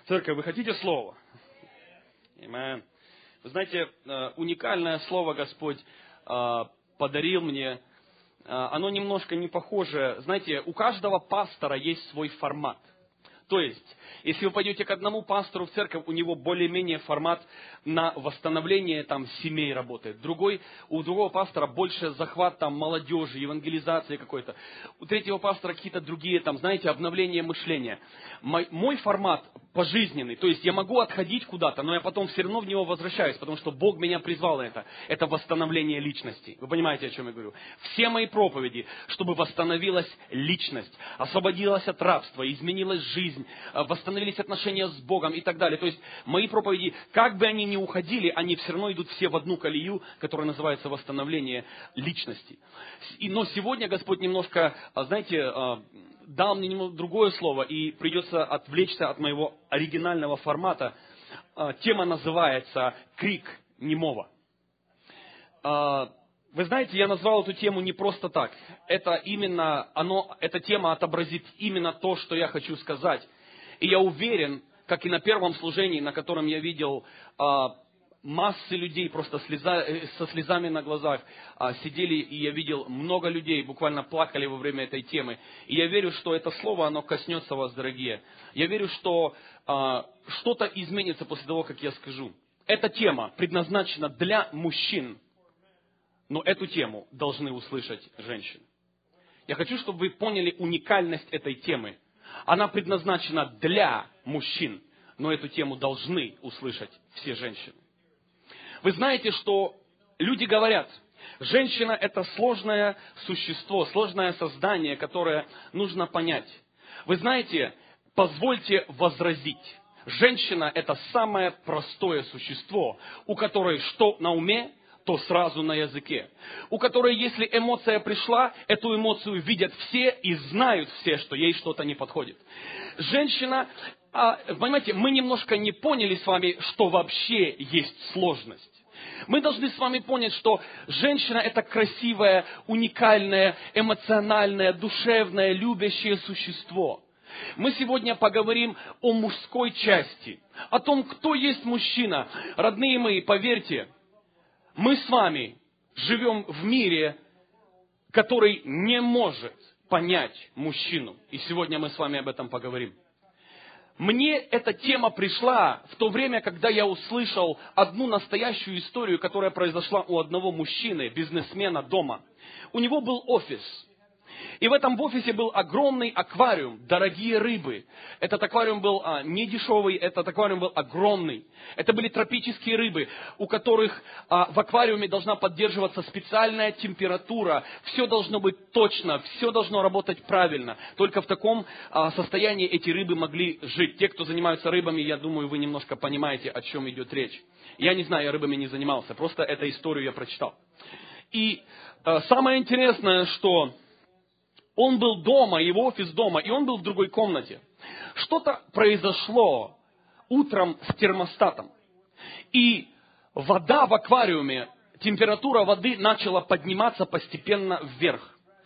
Церковь, вы хотите слово? Аминь. Вы знаете, уникальное слово Господь подарил мне. Оно немножко не похоже. Знаете, у каждого пастора есть свой формат. То есть, если вы пойдете к одному пастору в церковь, у него более-менее формат на восстановление там, семей работает. У другого пастора больше захват там, молодежи, евангелизации какой-то. У третьего пастора какие-то другие, там, знаете, обновление мышления. Мой формат пожизненный, то есть я могу отходить куда-то, но я потом все равно в него возвращаюсь, потому что Бог меня призвал на это. Это восстановление личности. Вы понимаете, о чем я говорю? Все мои проповеди, чтобы восстановилась личность, освободилась от рабства, изменилась жизнь, восстановились отношения с Богом и так далее. То есть мои проповеди, как бы они ни уходили, они все равно идут все в одну колею, которая называется восстановление личности. Но сегодня Господь немножко, знаете, дал мне немного другое слово, и придется отвлечься от моего оригинального формата. Тема называется «Крик немого». Вы знаете, я назвал эту тему не просто так. Эта тема отобразит именно то, что я хочу сказать. И я уверен, как и на первом служении, на котором я видел массы людей просто со слезами на глазах сидели, и я видел много людей, буквально плакали во время этой темы. И я верю, что это слово, оно коснется вас, дорогие. Я верю, что что-то изменится после того, как я скажу. Эта тема предназначена для мужчин, но эту тему должны услышать женщины. Я хочу, чтобы вы поняли уникальность этой темы. Она предназначена для мужчин, но эту тему должны услышать все женщины. Вы знаете, что люди говорят, женщина – это сложное существо, сложное создание, которое нужно понять. Вы знаете, позвольте возразить. Женщина – это самое простое существо, у которой что на уме, то сразу на языке. У которой, если эмоция пришла, эту эмоцию видят все и знают все, что ей что-то не подходит. Женщина, понимаете, мы немножко не поняли с вами, что вообще есть сложность. Мы должны с вами понять, что женщина – это красивое, уникальное, эмоциональное, душевное, любящее существо. Мы сегодня поговорим о мужской части, о том, кто есть мужчина. Родные мои, поверьте, мы с вами живем в мире, который не может понять мужчину. И сегодня мы с вами об этом поговорим. Мне эта тема пришла в то время, когда я услышал одну настоящую историю, которая произошла у одного мужчины, бизнесмена дома. У него был офис. И в этом офисе был огромный аквариум, дорогие рыбы. Этот аквариум был не дешевый, этот аквариум был огромный. Это были тропические рыбы, у которых в аквариуме должна поддерживаться специальная температура. Все должно быть точно, все должно работать правильно. Только в таком состоянии эти рыбы могли жить. Те, кто занимаются рыбами, я думаю, вы немножко понимаете, о чем идет речь. Я не знаю, я рыбами не занимался, просто эту историю я прочитал. И самое интересное, что он был дома, его офис дома, и он был в другой комнате. Что-то произошло утром с термостатом. И вода в аквариуме, температура воды начала подниматься постепенно вверх.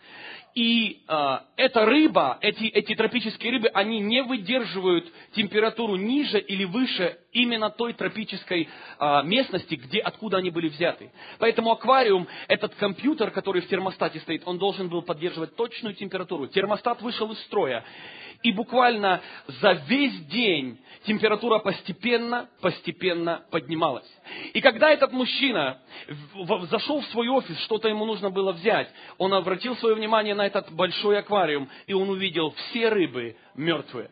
И эта рыба, эти тропические рыбы, они не выдерживают температуру ниже или выше именно той тропической местности, откуда они были взяты. Поэтому аквариум, этот компьютер, который в термостате стоит, он должен был поддерживать точную температуру. Термостат вышел из строя. И буквально за весь день температура постепенно поднималась. И когда этот мужчина зашел в свой офис, что-то ему нужно было взять, он обратил свое внимание на этот большой аквариум, и он увидел все рыбы мертвые.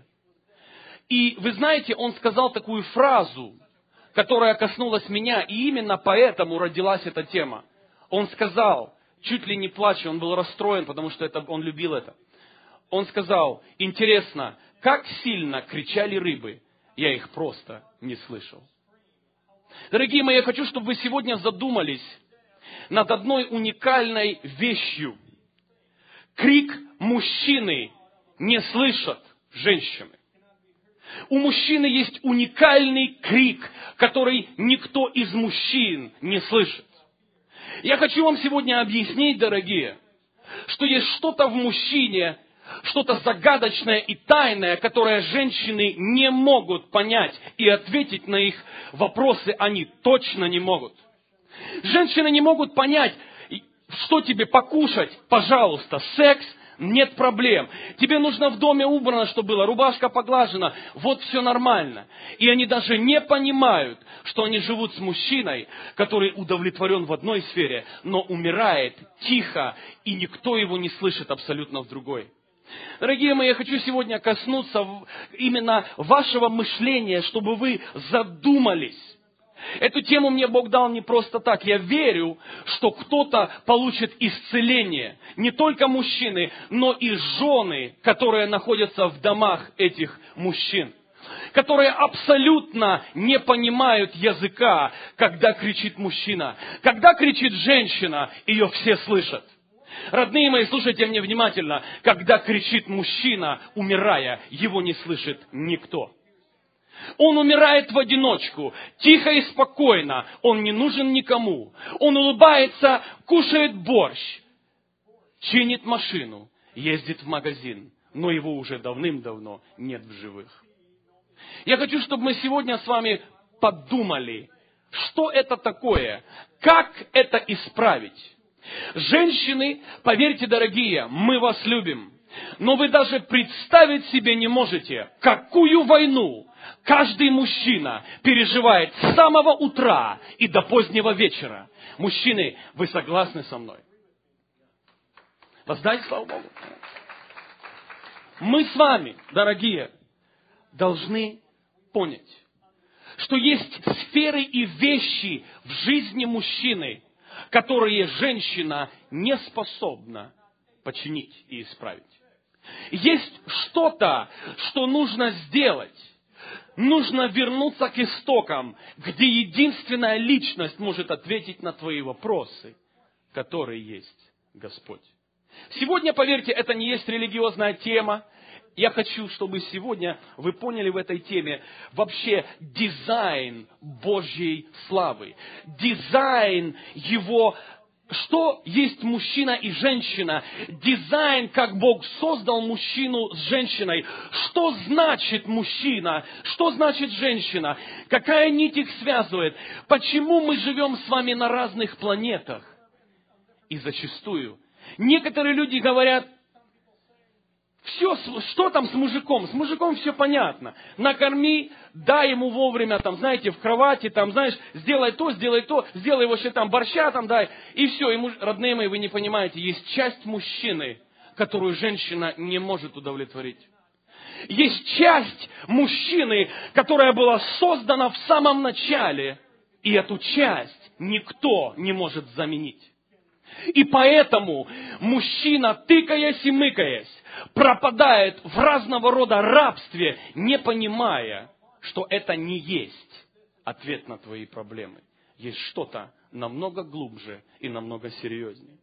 И вы знаете, он сказал такую фразу, которая коснулась меня, и именно поэтому родилась эта тема. Он сказал, чуть ли не плача, он был расстроен, потому что он любил это. Он сказал, интересно, как сильно кричали рыбы, я их просто не слышал. Дорогие мои, я хочу, чтобы вы сегодня задумались над одной уникальной вещью. Крик мужчины не слышат женщины. У мужчины есть уникальный крик, который никто из мужчин не слышит. Я хочу вам сегодня объяснить, дорогие, что есть что-то в мужчине, что-то загадочное и тайное, которое женщины не могут понять, и ответить на их вопросы они точно не могут. Женщины не могут понять, что тебе покушать, пожалуйста, секс, нет проблем. Тебе нужно в доме убрано, чтобы было, рубашка поглажена, вот все нормально. И они даже не понимают, что они живут с мужчиной, который удовлетворен в одной сфере, но умирает тихо, и никто его не слышит абсолютно в другой. Дорогие мои, я хочу сегодня коснуться именно вашего мышления, чтобы вы задумались. Эту тему мне Бог дал не просто так. Я верю, что кто-то получит исцеление. Не только мужчины, но и жены, которые находятся в домах этих мужчин. Которые абсолютно не понимают языка, когда кричит мужчина. Когда кричит женщина, ее все слышат. Родные мои, слушайте меня внимательно. Когда кричит мужчина, умирая, его не слышит никто. Он умирает в одиночку, тихо и спокойно, он не нужен никому. Он улыбается, кушает борщ, чинит машину, ездит в магазин, но его уже давным-давно нет в живых. Я хочу, чтобы мы сегодня с вами подумали, что это такое, как это исправить. Женщины, поверьте, дорогие, мы вас любим, но вы даже представить себе не можете, какую войну каждый мужчина переживает с самого утра и до позднего вечера. Мужчины, вы согласны со мной? Воздайте славу Богу. Мы с вами, дорогие, должны понять, что есть сферы и вещи в жизни мужчины, которые женщина не способна починить и исправить. Есть что-то, что нужно сделать. Нужно вернуться к истокам, где единственная личность может ответить на твои вопросы, которые есть Господь. Сегодня, поверьте, это не есть религиозная тема. Я хочу, чтобы сегодня вы поняли в этой теме вообще дизайн Божьей славы. Дизайн Его, что есть мужчина и женщина. Дизайн, как Бог создал мужчину с женщиной. Что значит мужчина? Что значит женщина? Какая нить их связывает? Почему мы живем с вами на разных планетах? И зачастую некоторые люди говорят, все, что там с мужиком? С мужиком все понятно. Накорми, дай ему вовремя, там, знаете, в кровати, там, знаешь, сделай то, сделай вообще там борща, там, дай. И все, и родные мои, вы не понимаете, есть часть мужчины, которую женщина не может удовлетворить. Есть часть мужчины, которая была создана в самом начале, и эту часть никто не может заменить. И поэтому мужчина, тыкаясь и мыкаясь, пропадает в разного рода рабстве, не понимая, что это не есть ответ на твои проблемы. Есть что-то намного глубже и намного серьезнее.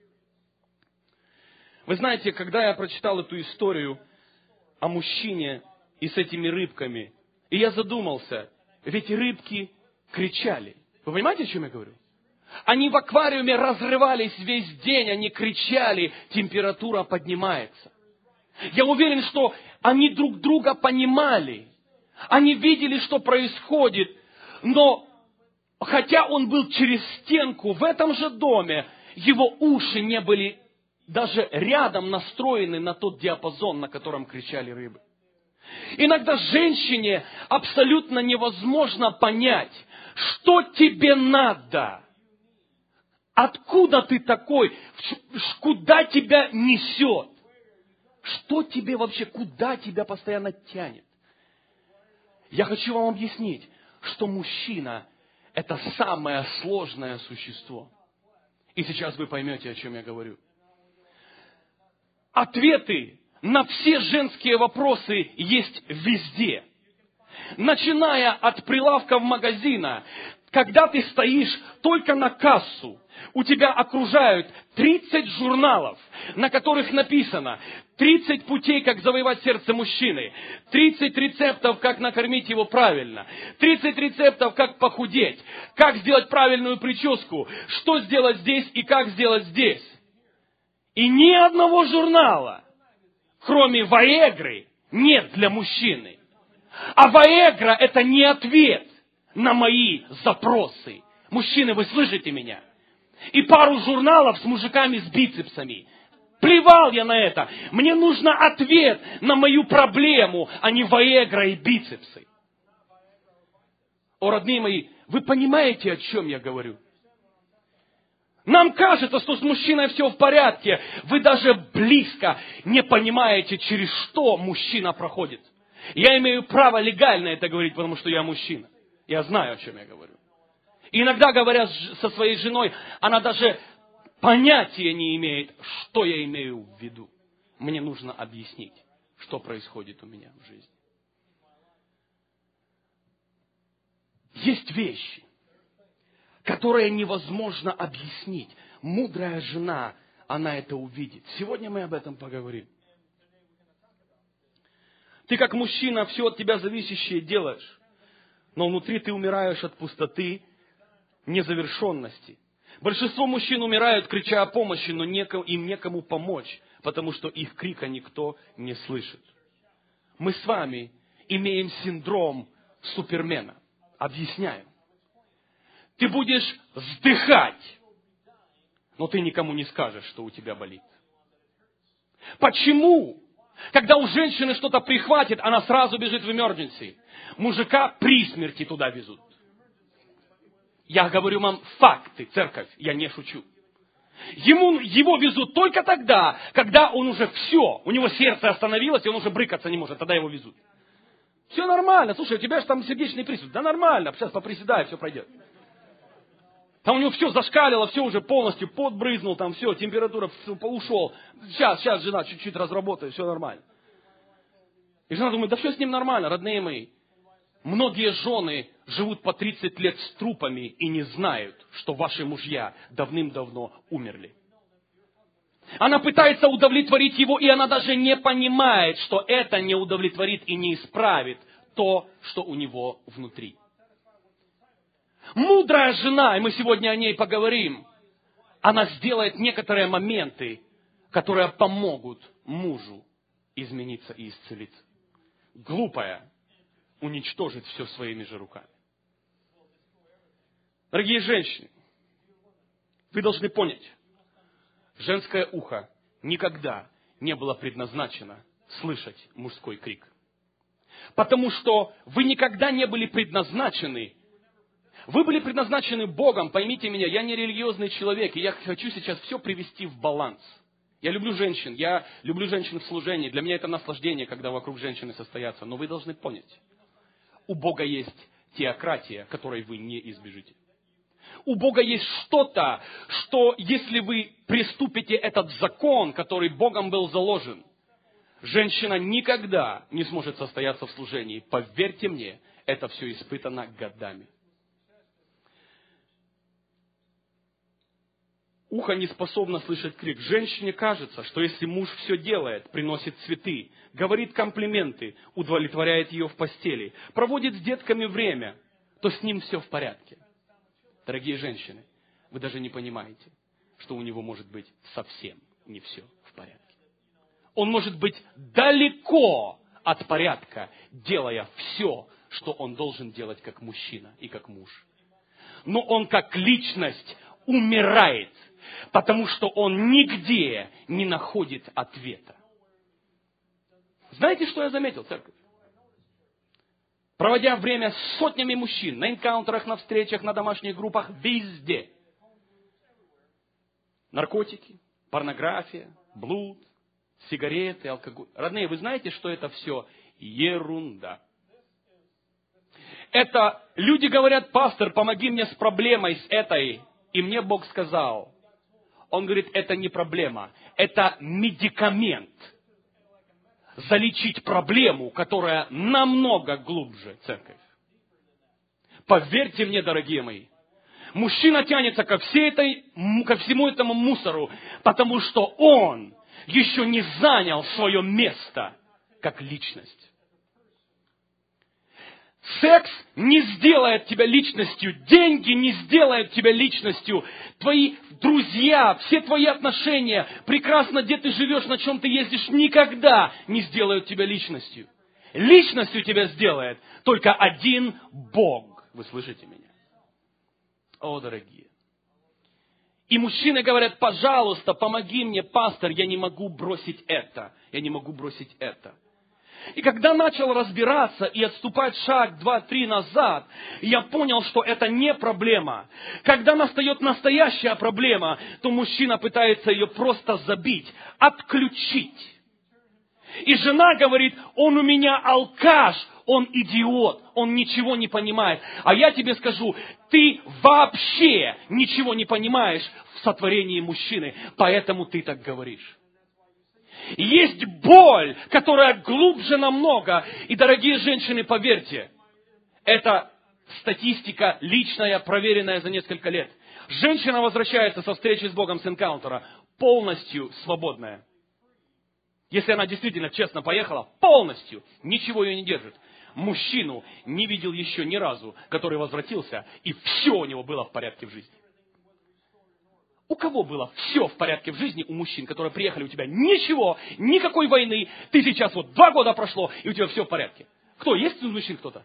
Вы знаете, когда я прочитал эту историю о мужчине и с этими рыбками, и я задумался, ведь рыбки кричали. Вы понимаете, о чем я говорю? Они в аквариуме разрывались весь день, они кричали, температура поднимается. Я уверен, что они друг друга понимали. Они видели, что происходит. Но, хотя он был через стенку в этом же доме, его уши не были даже рядом настроены на тот диапазон, на котором кричали рыбы. Иногда женщине абсолютно невозможно понять, что тебе надо. Откуда ты такой? Куда тебя несет? Что тебе вообще, куда тебя постоянно тянет? Я хочу вам объяснить, что мужчина – это самое сложное существо. И сейчас вы поймете, о чем я говорю. Ответы на все женские вопросы есть везде. Начиная от прилавков магазина, когда ты стоишь только на кассу, у тебя окружают 30 журналов, на которых написано 30 путей, как завоевать сердце мужчины, 30 рецептов, как накормить его правильно, 30 рецептов, как похудеть, как сделать правильную прическу, что сделать здесь и как сделать здесь. И ни одного журнала кроме Ваегры, нет для мужчины. А Ваегра – это не ответ на мои запросы. Мужчины, вы слышите меня? И пару журналов с мужиками с бицепсами. Плевал я на это. Мне нужен ответ на мою проблему, а не Ваегра и бицепсы. О, родные мои, вы понимаете, о чем я говорю? Нам кажется, что с мужчиной все в порядке. Вы даже близко не понимаете, через что мужчина проходит. Я имею право легально это говорить, потому что я мужчина. Я знаю, о чем я говорю. И иногда, говоря со своей женой, она даже понятия не имеет, что я имею в виду. Мне нужно объяснить, что происходит у меня в жизни. Есть вещи, которые невозможно объяснить. Мудрая жена, она это увидит. Сегодня мы об этом поговорим. Ты как мужчина все от тебя зависящее делаешь, но внутри ты умираешь от пустоты, незавершенности. Большинство мужчин умирают, крича о помощи, но им некому помочь, потому что их крика никто не слышит. Мы с вами имеем синдром Супермена. Объясняю. Ты будешь вздыхать, но ты никому не скажешь, что у тебя болит. Почему? Когда у женщины что-то прихватит, она сразу бежит в emergency. Мужика при смерти туда везут. Я говорю вам факты, церковь, я не шучу. Его везут только тогда, когда он уже все, у него сердце остановилось, и он уже брыкаться не может, тогда его везут. Все нормально, слушай, у тебя же там сердечный приступ. Да нормально, сейчас поприседай, все пройдет. Там у него все зашкалило, все уже полностью, пот брызнул, там все, температура ушел. Сейчас жена чуть-чуть разработает, все нормально. И жена думает, да все с ним нормально, родные мои. Многие жены живут по 30 лет с трупами и не знают, что ваши мужья давным-давно умерли. Она пытается удовлетворить его, и она даже не понимает, что это не удовлетворит и не исправит то, что у него внутри. Мудрая жена, и мы сегодня о ней поговорим, она сделает некоторые моменты, которые помогут мужу измениться и исцелиться. Глупая уничтожит все своими же руками. Дорогие женщины, вы должны понять, женское ухо никогда не было предназначено слышать мужской крик. Потому что вы никогда не были предназначены. Вы были предназначены Богом, поймите меня, я не религиозный человек, и я хочу сейчас все привести в баланс. Я люблю женщин в служении, для меня это наслаждение, когда вокруг женщины состоятся. Но вы должны понять, у Бога есть теократия, которой вы не избежите. У Бога есть что-то, что если вы приступите этот закон, который Богом был заложен, женщина никогда не сможет состояться в служении. Поверьте мне, это все испытано годами. Ухо не способно слышать крик. Женщине кажется, что если муж все делает, приносит цветы, говорит комплименты, удовлетворяет ее в постели, проводит с детками время, то с ним все в порядке. Дорогие женщины, вы даже не понимаете, что у него может быть совсем не все в порядке. Он может быть далеко от порядка, делая все, что он должен делать как мужчина и как муж. Но он как личность умирает, потому что он нигде не находит ответа. Знаете, что я заметил, церковь? Проводя время с сотнями мужчин, на энкаунтерах, на встречах, на домашних группах, везде. Наркотики, порнография, блуд, сигареты, алкоголь. Родные, вы знаете, что это все ерунда? Это люди говорят, пастор, помоги мне с проблемой, с этой. И мне Бог сказал, Он говорит, это не проблема, это медикамент. Залечить проблему, которая намного глубже, церковь. Поверьте мне, дорогие мои, мужчина тянется ко всему этому мусору, потому что он еще не занял свое место как личность. Секс не сделает тебя личностью, деньги не сделают тебя личностью, твои друзья, все твои отношения, прекрасно, где ты живешь, на чем ты ездишь, никогда не сделают тебя личностью. Личностью тебя сделает только один Бог. Вы слышите меня? О, дорогие. И мужчины говорят: пожалуйста, помоги мне, пастор, я не могу бросить это, я не могу бросить это. И когда начал разбираться и отступать шаг, 2-3 назад, я понял, что это не проблема. Когда настает настоящая проблема, то мужчина пытается ее просто забить, отключить. И жена говорит: он у меня алкаш, он идиот, он ничего не понимает. А я тебе скажу, ты вообще ничего не понимаешь в сотворении мужчины, поэтому ты так говоришь. Есть боль, которая глубже намного. И, дорогие женщины, поверьте, это статистика личная, проверенная за несколько лет. Женщина возвращается со встречи с Богом, с энкаунтера, полностью свободная. Если она действительно честно поехала, полностью, ничего ее не держит. Мужчину не видел еще ни разу, который возвратился, и все у него было в порядке в жизни. У кого было все в порядке в жизни, у мужчин, которые приехали, у тебя ничего, никакой войны, ты сейчас 2 года прошло, и у тебя все в порядке? Кто? Есть у мужчин кто-то?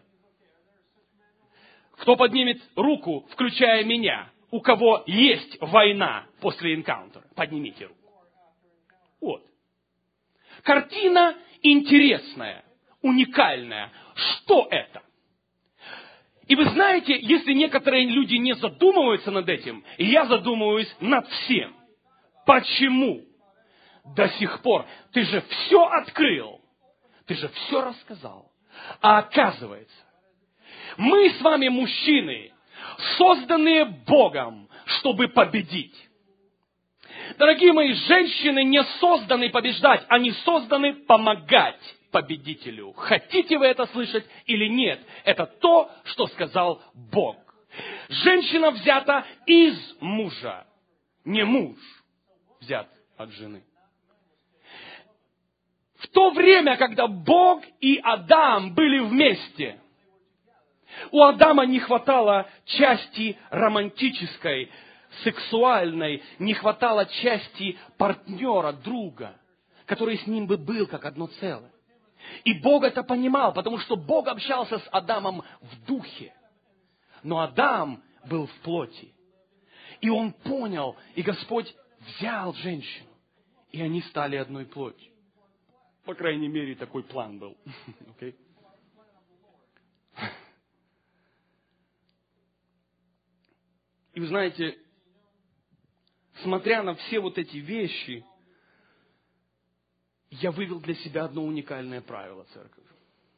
Кто поднимет руку, включая меня, у кого есть война после энкаунтера? Поднимите руку. Вот. Картина интересная, уникальная. Что это? И вы знаете, если некоторые люди не задумываются над этим, я задумываюсь над всем. Почему до сих пор? Ты же все открыл, ты же все рассказал. А оказывается, мы с вами, мужчины, созданные Богом, чтобы победить. Дорогие мои, женщины не созданы побеждать, они созданы помогать победителю. Хотите вы это слышать или нет? Это то, что сказал Бог. Женщина взята из мужа, не муж взят от жены. В то время, когда Бог и Адам были вместе, у Адама не хватало части романтической, сексуальной, не хватало части партнера, друга, который с ним бы был как одно целое. И Бог это понимал, потому что Бог общался с Адамом в духе. Но Адам был в плоти. И он понял, и Господь взял женщину, и они стали одной плотью. По крайней мере, такой план был. Okay? И вы знаете, смотря на все вот эти вещи, я вывел для себя одно уникальное правило, церковь.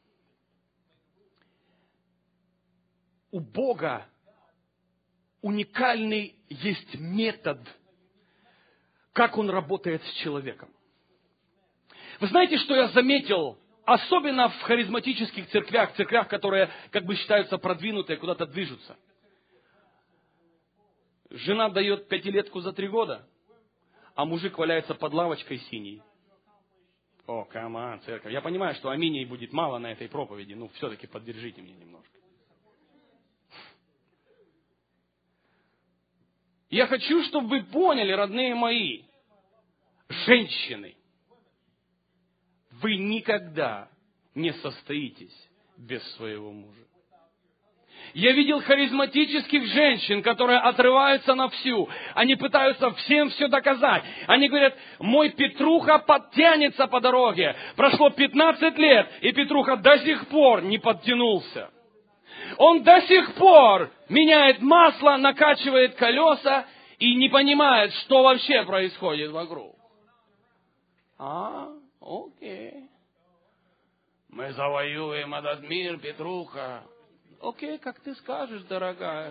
У Бога уникальный есть метод, как Он работает с человеком. Вы знаете, что я заметил, особенно в харизматических церквях, которые как бы считаются продвинутые, куда-то движутся. Жена дает 5-летку за 3 года, а мужик валяется под лавочкой синей. О, камон, церковь. Я понимаю, что аминей будет мало на этой проповеди, но все-таки поддержите меня немножко. Я хочу, чтобы вы поняли, родные мои, женщины, вы никогда не состоитесь без своего мужа. Я видел харизматических женщин, которые отрываются на всю. Они пытаются всем все доказать. Они говорят: мой Петруха подтянется по дороге. Прошло 15 лет, и Петруха до сих пор не подтянулся. Он до сих пор меняет масло, накачивает колеса и не понимает, что вообще происходит вокруг. Окей. Мы завоюем этот мир, Петруха. Окей, как ты скажешь, дорогая.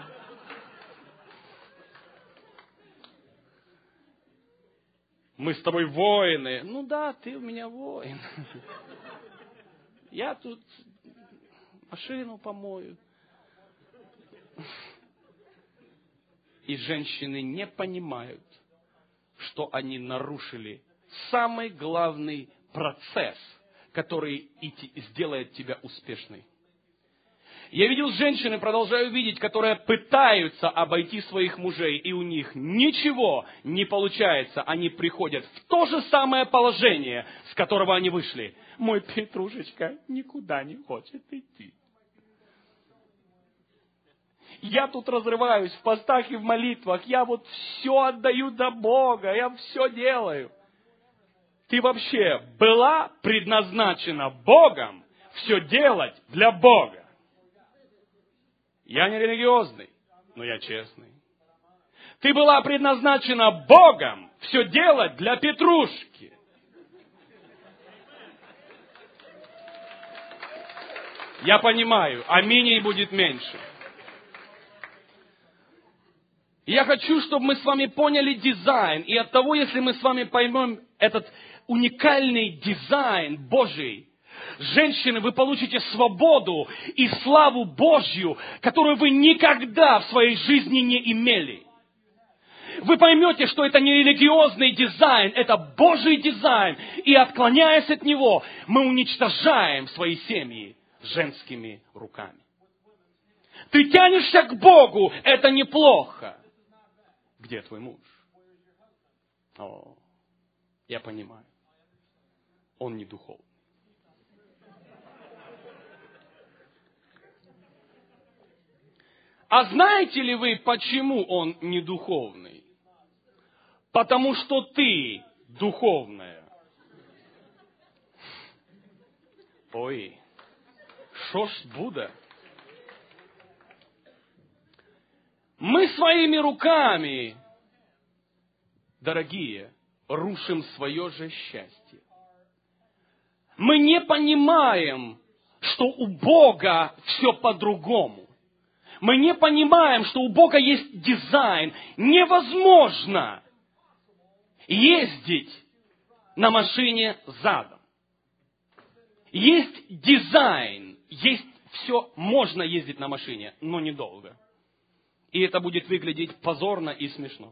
Мы с тобой воины. Ну да, ты у меня воин. Я тут машину помою. И женщины не понимают, что они нарушили самый главный процесс, который сделает тебя успешной. Я видел женщин и продолжаю видеть, которые пытаются обойти своих мужей, и у них ничего не получается. Они приходят в то же самое положение, с которого они вышли. Мой Петрушечка никуда не хочет идти. Я тут разрываюсь в постах и в молитвах. Я вот все отдаю до Бога. Я все делаю. Ты вообще была предназначена Богом все делать для Бога. Я не религиозный, но я честный. Ты была предназначена Богом все делать для Петрушки. Я понимаю, аминей будет меньше. Я хочу, чтобы мы с вами поняли дизайн. И от того, если мы с вами поймем этот уникальный дизайн Божий, женщины, вы получите свободу и славу Божью, которую вы никогда в своей жизни не имели. Вы поймете, что это не религиозный дизайн, это Божий дизайн. И отклоняясь от него, мы уничтожаем свои семьи женскими руками. Ты тянешься к Богу, это неплохо. Где твой муж? О, я понимаю. Он не духовный. А знаете ли вы, почему он не духовный? Потому что ты духовная. Ой, шо ж буде? Мы своими руками, дорогие, рушим свое же счастье. Мы не понимаем, что у Бога все по-другому. Мы не понимаем, что у Бога есть дизайн. Невозможно ездить на машине задом. Есть дизайн, есть все, можно ездить на машине, но недолго. И это будет выглядеть позорно и смешно.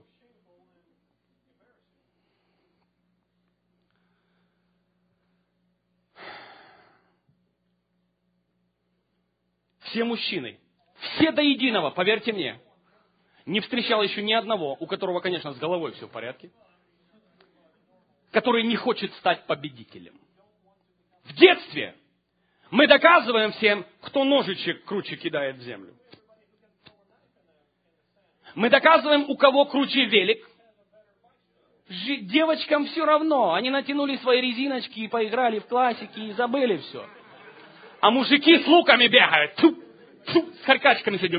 Все мужчины, все до единого, поверьте мне, не встречал еще ни одного, у которого, конечно, с головой все в порядке, который не хочет стать победителем. В детстве мы доказываем всем, кто ножичек круче кидает в землю. Мы доказываем, у кого круче велик. Девочкам все равно. Они натянули свои резиночки и поиграли в классики и забыли все. А мужики с луками бегают. С харкачками сидят.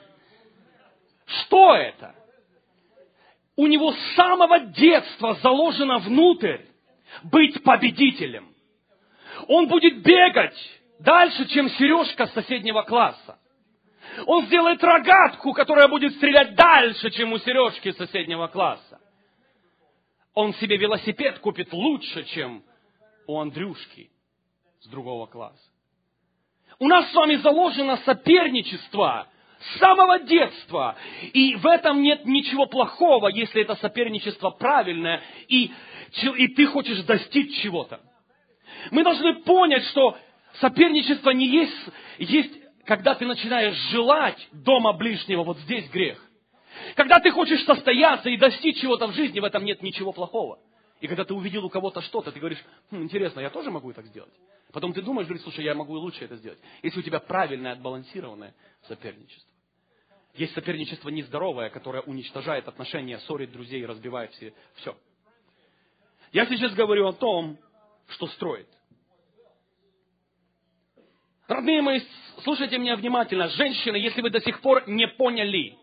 Что это? У него с самого детства заложено внутрь быть победителем. Он будет бегать дальше, чем Сережка с соседнего класса. Он сделает рогатку, которая будет стрелять дальше, чем у Сережки с соседнего класса. Он себе велосипед купит лучше, чем у Андрюшки с другого класса. У нас с вами заложено соперничество с самого детства. И в этом нет ничего плохого, если это соперничество правильное, и ты хочешь достичь чего-то. Мы должны понять, что соперничество не есть, когда ты начинаешь желать дома ближнего, вот здесь грех. Когда ты хочешь состояться и достичь чего-то в жизни, в этом нет ничего плохого. И когда ты увидел у кого-то что-то, ты говоришь, интересно, я тоже могу так сделать? Потом ты думаешь, говоришь, слушай, я могу и лучше это сделать. Если у тебя правильное, отбалансированное соперничество. Есть соперничество нездоровое, которое уничтожает отношения, ссорит друзей, разбивает все. Я сейчас говорю о том, что строит. Родные мои, слушайте меня внимательно. Женщины, если вы до сих пор не поняли,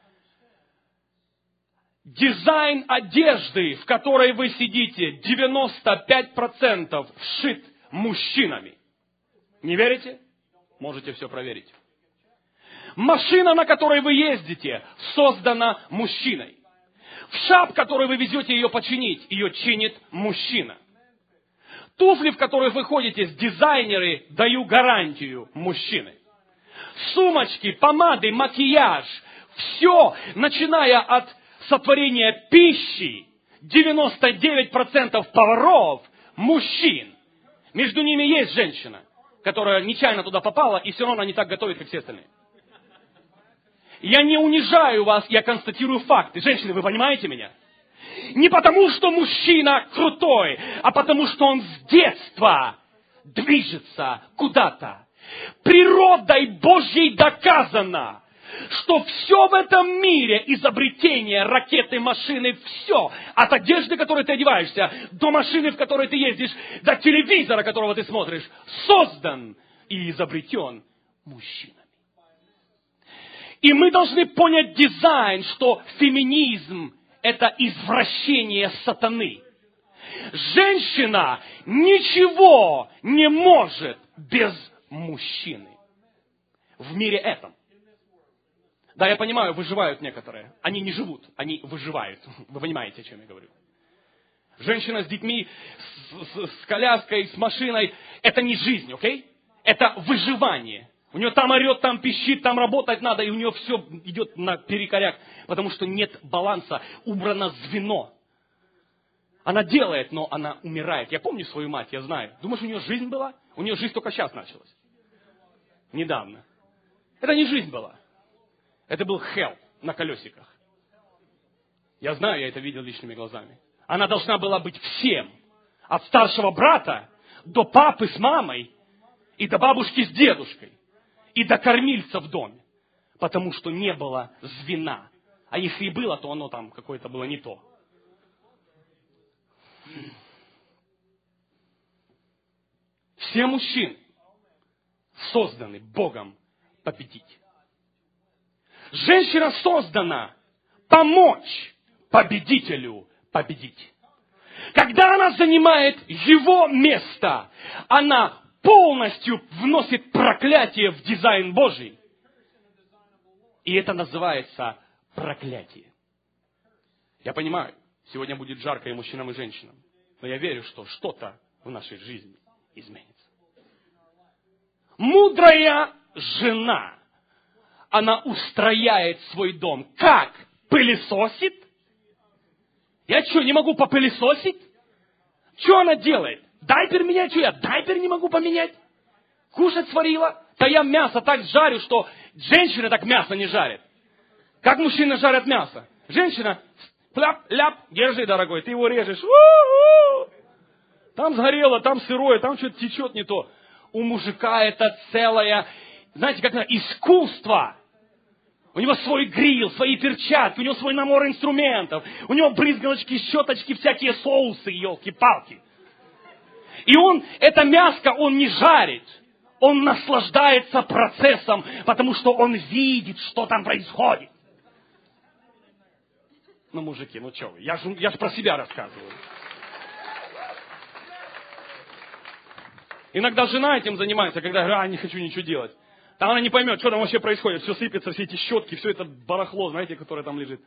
дизайн одежды, в которой вы сидите, 95% вшит мужчинами. Не верите? Можете все проверить. Машина, на которой вы ездите, создана мужчиной. В шап, который вы везете ее починить, ее чинит мужчина. Туфли, в которых вы ходите, с дизайнеры, даю гарантию, мужчины. Сумочки, помады, макияж, все, начиная от сотворения пищи, 99% поваров мужчин. Между ними есть женщина. которая нечаянно туда попала, и все равно она не так готовит, как все остальные. Я не унижаю вас, я констатирую факты. Женщины, вы понимаете меня? Не потому, что мужчина крутой, а потому, что он с детства движется куда-то. Природой Божьей доказано, что все в этом мире, изобретения, ракеты, машины, все, от одежды, которой ты одеваешься, до машины, в которой ты ездишь, до телевизора, которого ты смотришь, создан и изобретен мужчинами. И мы должны понять дизайн, что феминизм – это извращение сатаны. Женщина ничего не может без мужчины в мире этом. Да, я понимаю, выживают некоторые. Они не живут, они выживают. Вы понимаете, о чем я говорю. Женщина с детьми, с коляской, с машиной – это не жизнь, окей? Это выживание. У нее там орет, там пищит, там работать надо, и у нее все идет наперекоряк, потому что нет баланса, убрано звено. Она делает, но она умирает. Я помню свою мать, я знаю. Думаешь, у нее жизнь была? У нее жизнь только сейчас началась. Недавно. Это не жизнь была. Это был hell на колесиках. Я знаю, я это видел личными глазами. Она должна была быть всем. От старшего брата до папы с мамой и до бабушки с дедушкой. И до кормильца в доме. Потому что не было звена. А если и было, то оно там какое-то было не то. Все мужчины созданы Богом победить. Женщина создана помочь победителю победить. Когда она занимает его место, она полностью вносит проклятие в дизайн Божий. И это называется проклятие. Я понимаю, сегодня будет жарко и мужчинам, и женщинам. Но я верю, что что-то в нашей жизни изменится. Мудрая жена, она устрояет свой дом. Как? Пылесосит? Я что, не могу попылесосить? Что она делает? Дайпер менять? Что я дайпер не могу поменять? Кушать сварила? Да я мясо так жарю, что женщины так мясо не жарят. Как мужчины жарят мясо? Женщина, ляп, держи, дорогой, ты его режешь. У-у-у. Там сгорело, там сырое, там что-то течет не то. У мужика это целое, знаете, как искусство. У него свой гриль, свои перчатки, у него свой набор инструментов. У него брызгалочки, щеточки, всякие соусы, елки-палки. И он, это мяско, он не жарит. Он наслаждается процессом, потому что он видит, что там происходит. Ну, мужики, ну что вы, я ж про себя рассказываю. Иногда жена этим занимается, когда говорит, не хочу ничего делать. Там она не поймет, что там вообще происходит. Все сыпется, все эти щетки, все это барахло, знаете, которое там лежит.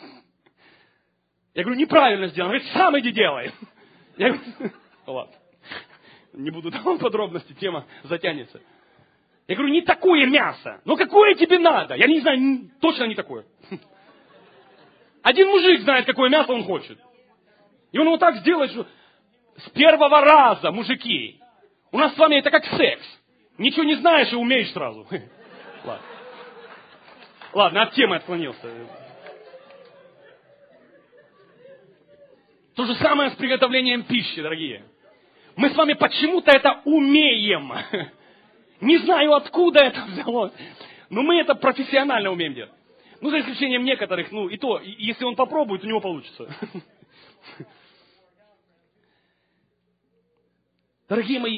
Я говорю, неправильно сделано. Говорит, сам иди делай. Я говорю, ладно. Не буду давать подробности, тема затянется. Я говорю, не такое мясо. Ну какое тебе надо? Я не знаю, точно не такое. Один мужик знает, какое мясо он хочет. И он вот так сделает, что с первого раза, мужики. У нас с вами это как секс. Ничего не знаешь и умеешь сразу. Ладно, от темы отклонился. То же самое с приготовлением пищи, дорогие. Мы с вами почему-то это умеем. Не знаю, откуда это взялось. Но мы это профессионально умеем делать. Ну, за исключением некоторых, ну, и то, если он попробует, у него получится. Дорогие мои,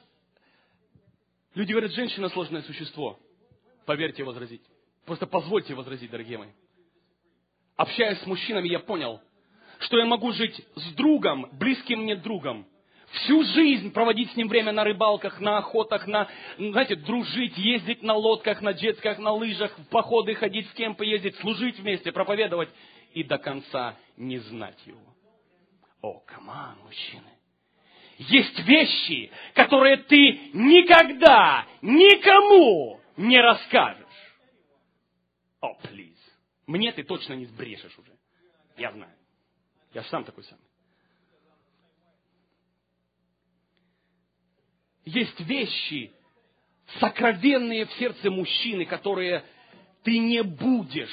люди говорят, женщина сложное существо. Поверьте возразить. Просто позвольте возразить, дорогие мои. Общаясь с мужчинами, я понял, что я могу жить с другом, близким мне другом, всю жизнь проводить с ним время на рыбалках, на охотах, знаете, дружить, ездить на лодках, на джетсках, на лыжах, в походы ходить, в кемпы ездить, служить вместе, проповедовать и до конца не знать его. О, камон, мужчины. Есть вещи, которые ты никогда никому не расскажешь. О, плиз. Мне ты точно не сбрешешь уже. Я знаю. Я же сам такой сам. Есть вещи, сокровенные в сердце мужчины, которые ты не будешь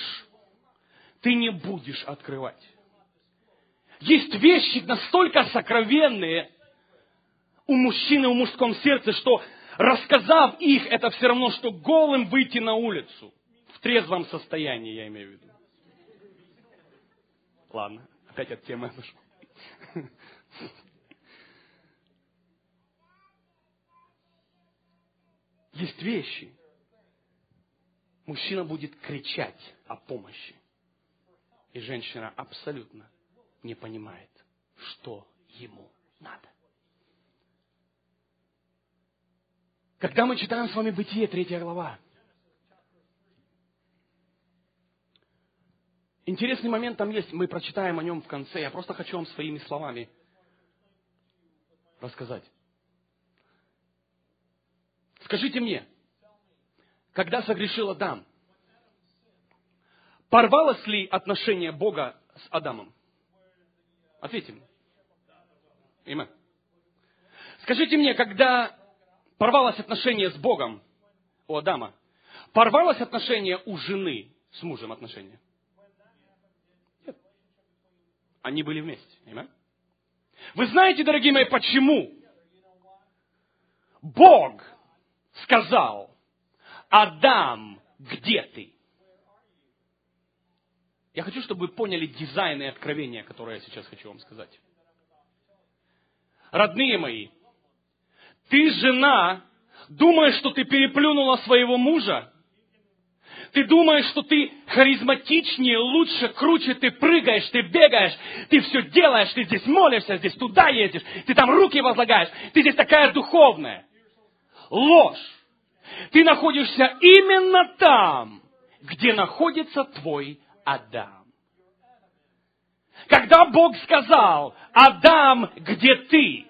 открывать. Есть вещи настолько сокровенные у мужчины, в мужском сердце, что рассказав их, это все равно, что голым выйти на улицу. В трезвом состоянии, я имею в виду. Ладно, опять от темы отошел. Есть вещи. Мужчина будет кричать о помощи. И женщина абсолютно не понимает, что ему надо. Когда мы читаем с вами Бытие, 3 глава, интересный момент там есть, мы прочитаем о нем в конце. Я просто хочу вам своими словами рассказать. Скажите мне, когда согрешил Адам, порвалось ли отношение Бога с Адамом? Ответьте мне. Аминь. Скажите мне, когда порвалось отношение с Богом у Адама, порвалось отношение у жены с мужем отношения? Нет. Они были вместе. Аминь. Вы знаете, дорогие мои, почему Бог сказал: Адам, где ты? Я хочу, чтобы вы поняли дизайн и откровение, которое я сейчас хочу вам сказать. Родные мои, ты, жена, думаешь, что ты переплюнула своего мужа? Ты думаешь, что ты харизматичнее, лучше, круче, ты прыгаешь, ты бегаешь, ты все делаешь, ты здесь молишься, здесь туда ездишь, ты там руки возлагаешь, ты здесь такая духовная. Ложь. Ты находишься именно там, где находится твой Адам. Когда Бог сказал: Адам, где ты?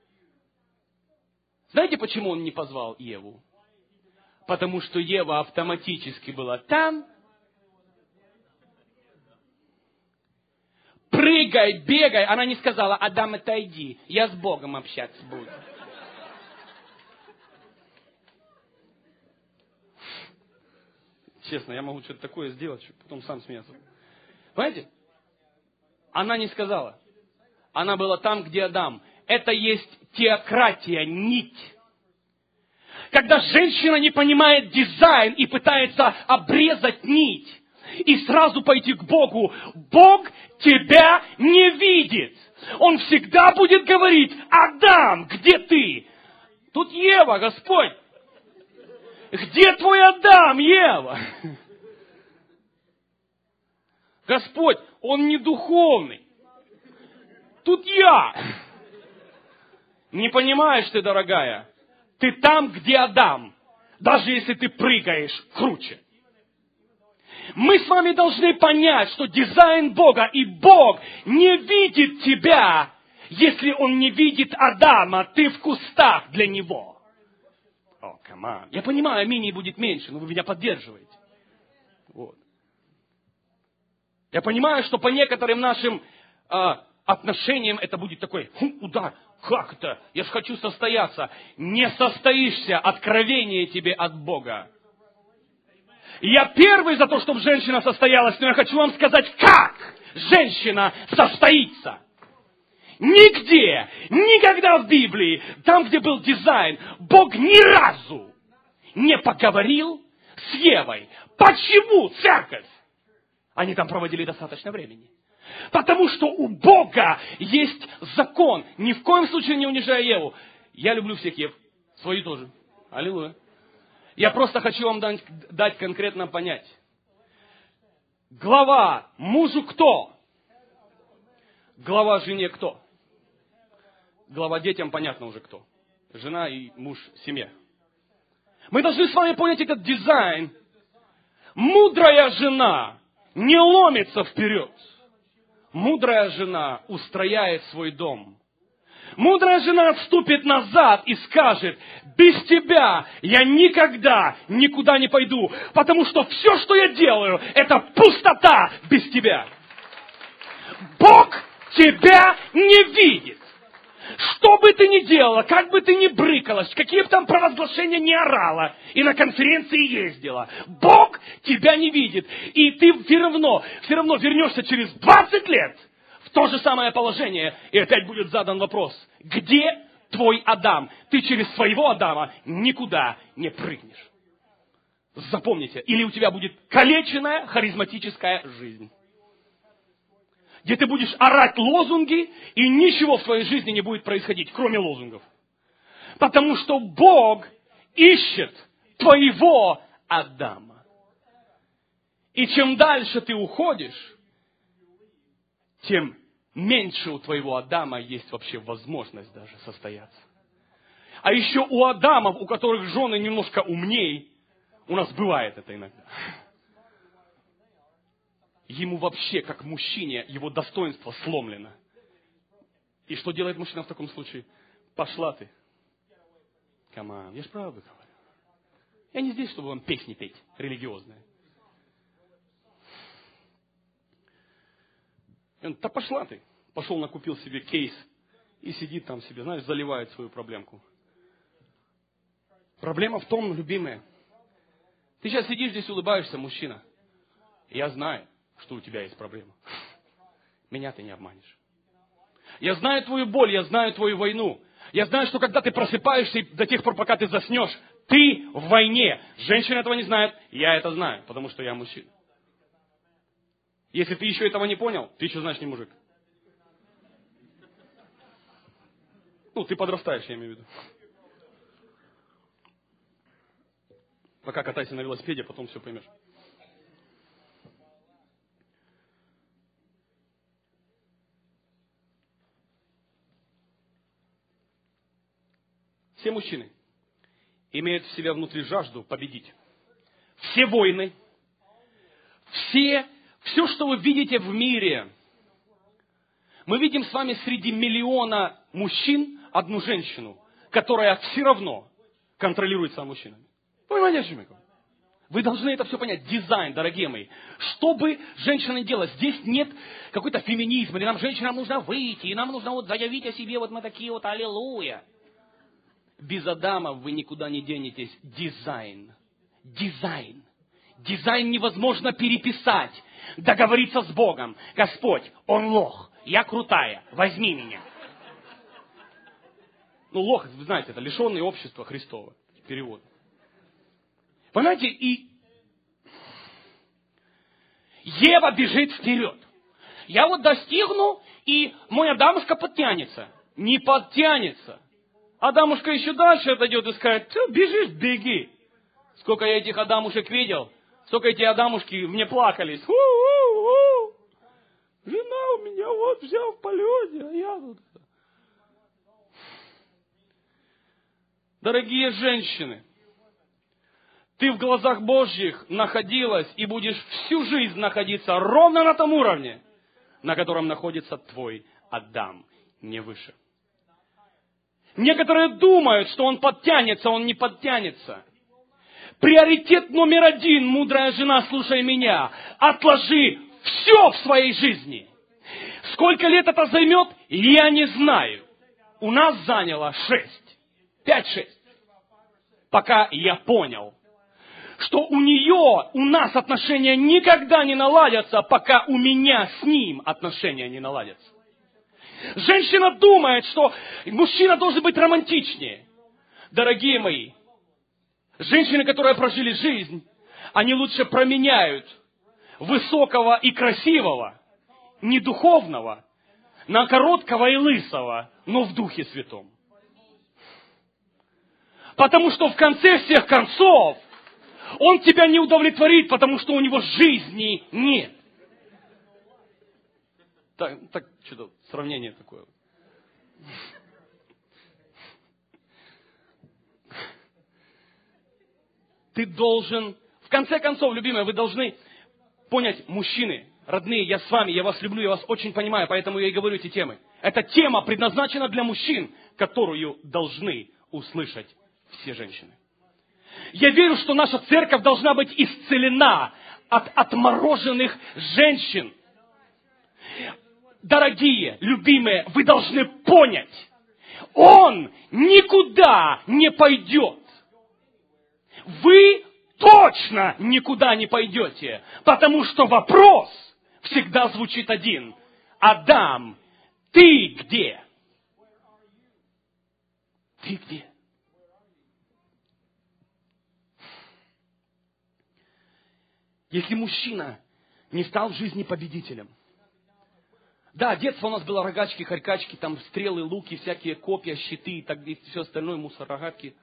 Знаете, почему Он не позвал Еву? Потому что Ева автоматически была там. Прыгай, бегай. Она не сказала: Адам, отойди, я с Богом общаться буду. Честно, я могу что-то такое сделать, чтобы потом сам смеяться. Понимаете? Она не сказала. Она была там, где Адам. Это есть теократия, нить. Когда женщина не понимает дизайн и пытается обрезать нить и сразу пойти к Богу, Бог тебя не видит. Он всегда будет говорить: Адам, где ты? Тут Ева, Господь. Где твой Адам, Ева? Господь, он не духовный. Тут я. Не понимаешь ты, дорогая? Ты там, где Адам. Даже если ты прыгаешь круче. Мы с вами должны понять, что дизайн Бога, и Бог не видит тебя, если Он не видит Адама. Ты в кустах для Него. О, камон. Я понимаю, мини будет меньше, но вы меня поддерживаете. Вот. Я понимаю, что по некоторым нашим отношениям это будет такой удар. Как это? Я же хочу состояться. Не состоишься. Откровение тебе от Бога. Я первый за то, чтобы женщина состоялась, но я хочу вам сказать, как женщина состоится. Нигде, никогда в Библии, там, где был дизайн, Бог ни разу не поговорил с Евой. Почему, церковь? Они там проводили достаточно времени. Потому что у Бога есть закон. Ни в коем случае не унижая Еву. Я люблю всех Ев. Свою тоже. Аллилуйя. Я просто хочу вам дать конкретно понять. Глава мужу кто? Глава жене кто? Глава детям понятно уже кто. Жена и муж – семья. Мы должны с вами понять этот дизайн. Мудрая жена не ломится вперед. Мудрая жена устрояет свой дом. Мудрая жена отступит назад и скажет: без тебя я никогда никуда не пойду, потому что все, что я делаю, это пустота без тебя. Бог тебя не видит. Что бы ты ни делала, как бы ты ни брыкалась, какие бы там провозглашения ни орала и на конференции ездила, Бог тебя не видит. И ты все равно вернешься через 20 лет в то же самое положение, и опять будет задан вопрос: где твой Адам? Ты через своего Адама никуда не прыгнешь. Запомните, или у тебя будет калеченная харизматическая жизнь, где ты будешь орать лозунги, и ничего в твоей жизни не будет происходить, кроме лозунгов. Потому что Бог ищет твоего Адама. И чем дальше ты уходишь, тем меньше у твоего Адама есть вообще возможность даже состояться. А еще у Адамов, у которых жены немножко умней, у нас бывает это иногда. Ему вообще, как мужчине, его достоинство сломлено. И что делает мужчина в таком случае? Пошла ты. Каман, я же правду говорю. Я не здесь, чтобы вам песни петь, религиозные. И он: да пошла ты. Пошел, накупил себе кейс и сидит там себе, знаешь, заливает свою проблемку. Проблема в том, любимая, ты сейчас сидишь здесь, улыбаешься, мужчина. Я знаю, что у тебя есть проблема. Меня ты не обманешь. Я знаю твою боль, я знаю твою войну. Я знаю, что когда ты просыпаешься, и до тех пор, пока ты заснешь, ты в войне. Женщина этого не знает, я это знаю, потому что я мужчина. Если ты еще этого не понял, ты еще, значит, не мужик. Ну, ты подрастаешь, я имею в виду. Пока катайся на велосипеде, потом все поймешь. Все мужчины имеют в себе внутри жажду победить. Все войны, все, что вы видите в мире, мы видим с вами среди миллиона мужчин одну женщину, которая все равно контролируется мужчинами. Понимаете, о чем я говорю? Вы должны это все понять. Дизайн, дорогие мои. Что бы женщина ни делала, здесь нет какой-то феминизма, или нам, женщинам, нужно выйти, и нам нужно вот заявить о себе, вот мы такие вот, аллилуйя. Без Адама вы никуда не денетесь. Дизайн. Дизайн. Дизайн невозможно переписать. Договориться с Богом. Господь, он лох, я крутая, возьми меня. Ну, лох, вы знаете, это лишенный общества Христова. Перевод. Понимаете, и Ева бежит вперед. Я вот достигну, и мой Адамушка подтянется. Не подтянется. Адамушка еще дальше отойдет и скажет: ты бежишь, беги. Сколько я этих Адамушек видел, сколько эти Адамушки мне плакались. Жена у меня вот вся в полете, а я тут. Дорогие женщины, ты в глазах Божьих находилась и будешь всю жизнь находиться ровно на том уровне, на котором находится твой Адам, не выше. Некоторые думают, что он подтянется, он не подтянется. Приоритет номер один, мудрая жена, слушай меня, отложи все в своей жизни. Сколько лет это займет, я не знаю. У нас заняло 5-6. Пока я понял, что у нас отношения никогда не наладятся, пока у меня с ним отношения не наладятся. Женщина думает, что мужчина должен быть романтичнее. Дорогие мои, женщины, которые прожили жизнь, они лучше променяют высокого и красивого, не духовного, на короткого и лысого, но в Духе Святом. Потому что в конце всех концов он тебя не удовлетворит, потому что у него жизни нет. Так что-то сравнение такое. Ты должен, в конце концов, любимая, вы должны понять, мужчины, родные, я с вами, я вас люблю, я вас очень понимаю, поэтому я и говорю эти темы. Эта тема предназначена для мужчин, которую должны услышать все женщины. Я верю, что наша церковь должна быть исцелена от отмороженных женщин. Дорогие, любимые, вы должны понять, Он никуда не пойдет. Вы точно никуда не пойдете, потому что вопрос всегда звучит один. Адам, ты где? Ты где? Если мужчина не стал в жизни победителем. Да, детство у нас было рогачки, хорькачки, там стрелы, луки, всякие копья, щиты и так и все остальное, мусор, рогатки.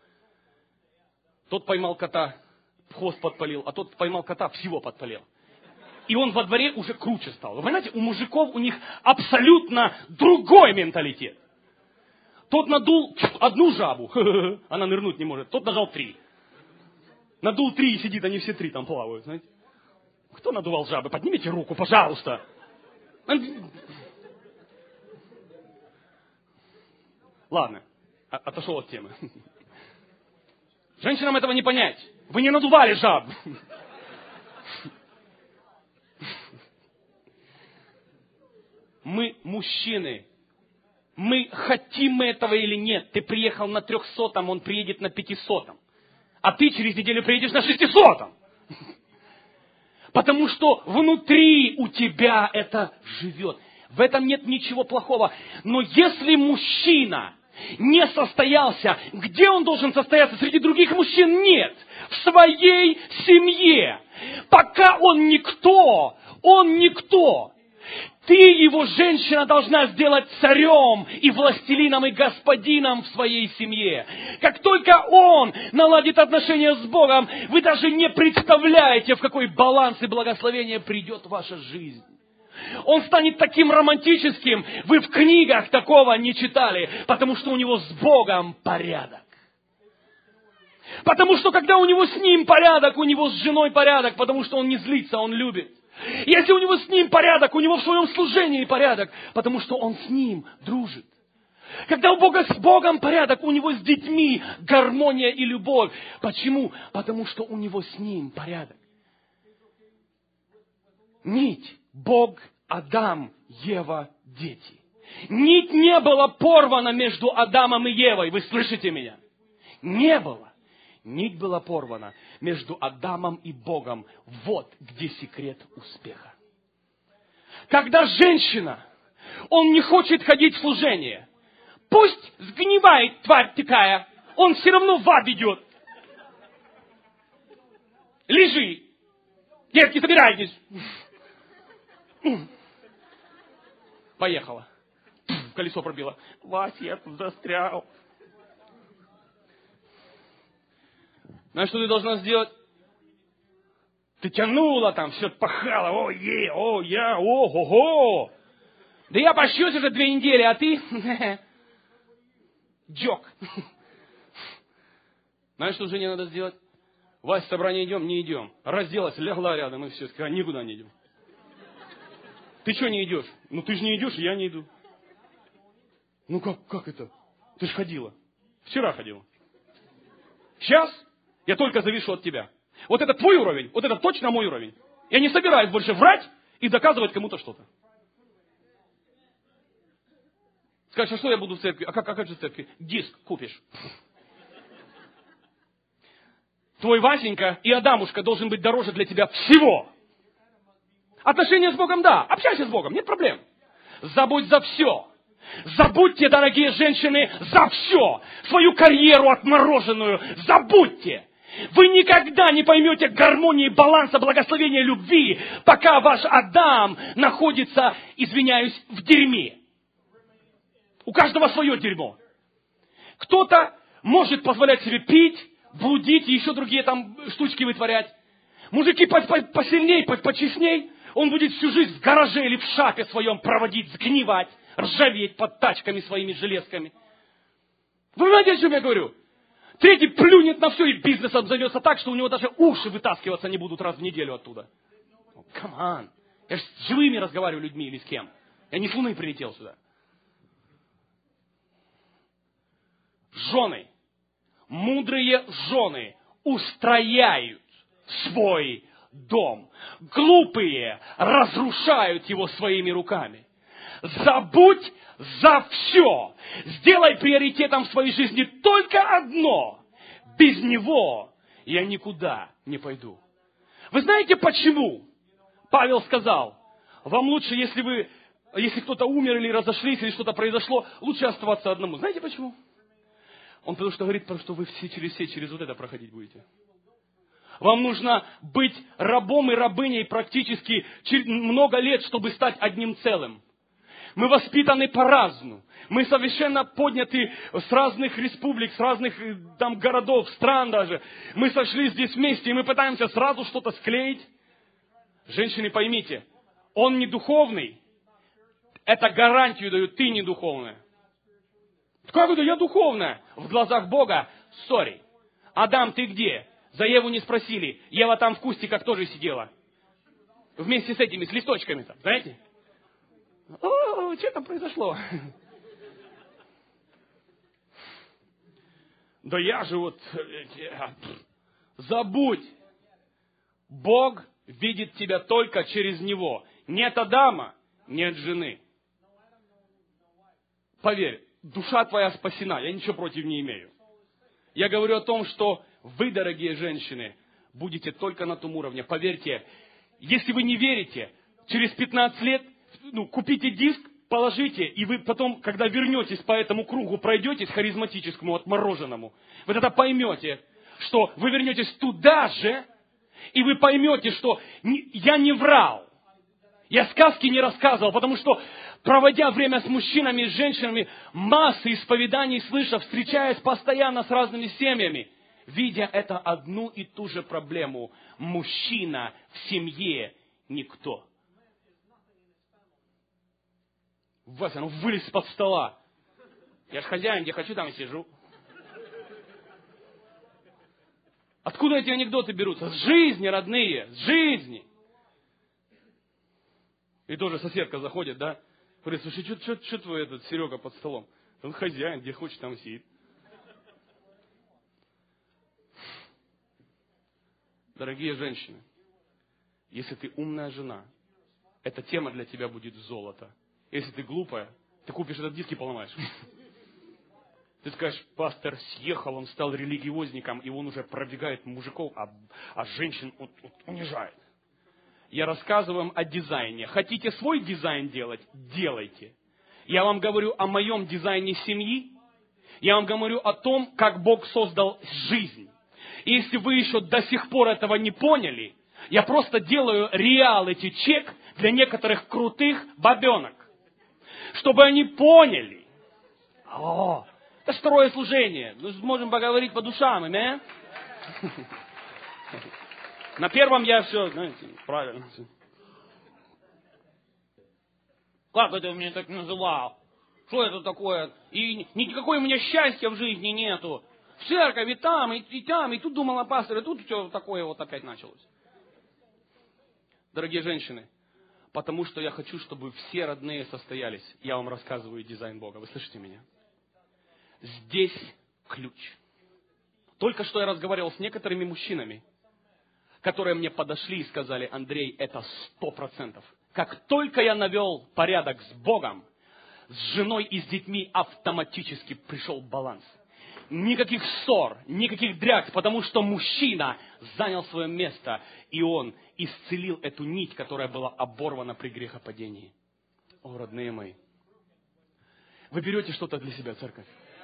Тот поймал кота, хвост подпалил, а тот поймал кота, всего подпалил. И он во дворе уже круче стал. Вы понимаете, у мужиков у них абсолютно другой менталитет. Тот надул одну жабу, она нырнуть не может, тот нажал 3. Надул 3 и сидит, они все 3 там плавают, знаете. Кто надувал жабы? Поднимите руку, пожалуйста. Ладно, отошел от темы. Женщинам этого не понять. Вы не надували жаб. Мы мужчины. Мы хотим мы этого или нет. Ты приехал на 300-м, он приедет на 500-м. А ты через неделю приедешь на 600-м. Потому что внутри у тебя это живет. В этом нет ничего плохого. Но если мужчина не состоялся, где он должен состояться? Среди других мужчин? Нет. В своей семье. Пока он никто, он никто. Ты, его женщина, должна сделать царем и властелином и господином в своей семье. Как только он наладит отношения с Богом, вы даже не представляете, в какой баланс и благословение придет в вашу жизнь. Он станет таким романтическим, вы в книгах такого не читали, потому что у него с Богом порядок. Потому что когда у него с ним порядок, у него с женой порядок, потому что он не злится, он любит. Если у него с ним порядок, у него в своем служении порядок, потому что он с ним дружит. Когда у Бога с Богом порядок, у него с детьми гармония и любовь. Почему? Потому что у него с ним порядок. Нить. Бог, Адам, Ева, дети. Нить не была порвана между Адамом и Евой. Вы слышите меня? Не было. Нить была порвана между Адамом и Богом. Вот где секрет успеха. Когда женщина, он не хочет ходить в служение, пусть сгнивает тварь такая, он все равно в ад идет. Лежи. Детки, собирайтесь. Поехала. Колесо пробило. Вася, я тут застрял. Знаешь, что ты должна сделать? Ты тянула там, все пахала. Ого-го. Да я по счете уже 2 недели, а ты? Джок. Знаешь, что жене надо сделать? Вась, в собрание идем? Не идем. Разделась, легла рядом и все. Сказала, никуда не идем. Ты что не идешь? Ну ты же не идешь, я не иду. Ну как это? Ты же ходила. Вчера ходила. Сейчас я только завишу от тебя. Вот это твой уровень, вот это точно мой уровень. Я не собираюсь больше врать и доказывать кому-то что-то. Скажешь, а что я буду в церкви? А как же в церкви? Диск купишь. Твой Васенька и Адамушка должен быть дороже для тебя всего. Отношения с Богом, да. Общайся с Богом, нет проблем. Забудь за все. Забудьте, дорогие женщины, за все. Свою карьеру отмороженную забудьте. Вы никогда не поймете гармонии, баланса, благословения, любви, пока ваш Адам находится, извиняюсь, в дерьме. У каждого свое дерьмо. Кто-то может позволять себе пить, блудить и еще другие там штучки вытворять. Мужики посильней, почестней, он будет всю жизнь в гараже или в шапе своем проводить, сгнивать, ржаветь под тачками своими железками. Вы понимаете, о чем я говорю? Третий плюнет на все и бизнесом займется так, что у него даже уши вытаскиваться не будут раз в неделю оттуда. Come on. Я же с живыми разговариваю людьми или с кем. Я не с Луны прилетел сюда. Жены, мудрые жены устрояют свой дом. Глупые разрушают его своими руками. Забудь за все. Сделай приоритетом в своей жизни только одно. Без него я никуда не пойду. Вы знаете почему? Павел сказал, вам лучше, если кто-то умер или разошлись, или что-то произошло, лучше оставаться одному. Знаете почему? Он потому что говорит, что вы все через вот это проходить будете. Вам нужно быть рабом и рабыней практически много лет, чтобы стать одним целым. Мы воспитаны по-разному. Мы совершенно подняты с разных республик, с разных там городов, стран даже. Мы сошлись здесь вместе, и мы пытаемся сразу что-то склеить. Женщины, поймите, он не духовный. Это гарантию дают, ты не духовная. Как это я духовная? В глазах Бога, сори. Адам, ты где? За Еву не спросили. Ева там в кустиках тоже сидела. Вместе с этими, с листочками там, знаете? О, что там произошло? Да я же вот... Забудь. Бог видит тебя только через Него. Нет Адама, нет жены. Поверь, душа твоя спасена. Я ничего против не имею. Я говорю о том, что вы, дорогие женщины, будете только на том уровне. Поверьте, если вы не верите, через 15 лет купите диск, положите, и вы потом, когда вернетесь по этому кругу, пройдетесь харизматическому, отмороженному, вы тогда поймете, что вы вернетесь туда же, и вы поймете, что я не врал. Я сказки не рассказывал, потому что, проводя время с мужчинами и с женщинами, массы исповеданий слыша, встречаясь постоянно с разными семьями, видя это одну и ту же проблему. Мужчина в семье никто. Вася, вылез из-под стола. Я же хозяин, где хочу, там и сижу. Откуда эти анекдоты берутся? С жизни, родные, с жизни. И тоже соседка заходит, да? Говорит, слушай, что твой этот Серега под столом? Он хозяин, где хочет, там и сидит. Дорогие женщины, если ты умная жена, эта тема для тебя будет золото. Если ты глупая, ты купишь этот диск и поломаешь. Ты скажешь, пастор съехал, он стал религиозником, и он уже продвигает мужиков, а женщин унижает. Я рассказываю вам о дизайне. Хотите свой дизайн делать? Делайте. Я вам говорю о моем дизайне семьи. Я вам говорю о том, как Бог создал жизнь. И если вы еще до сих пор этого не поняли, я просто делаю реалити-чек для некоторых крутых бабенок. Чтобы они поняли. Это ж второе служение. Мы можем поговорить по душам, аминь. На первом я все, знаете, правильно. Как это меня так называл? Что это такое? И никакой у меня счастья в жизни нету. В церковь и там, и там, и тут думал о пасторе, тут все такое вот опять началось. Дорогие женщины, потому что я хочу, чтобы все родные состоялись. Я вам рассказываю дизайн Бога. Вы слышите меня? Здесь ключ. Только что я разговаривал с некоторыми мужчинами, которые мне подошли и сказали, Андрей, это 100%. Как только я навел порядок с Богом, с женой и с детьми автоматически пришел баланс. Никаких ссор, никаких дрязг, потому что мужчина занял свое место, и он исцелил эту нить, которая была оборвана при грехопадении. О, родные мои, вы берете что-то для себя, церковь?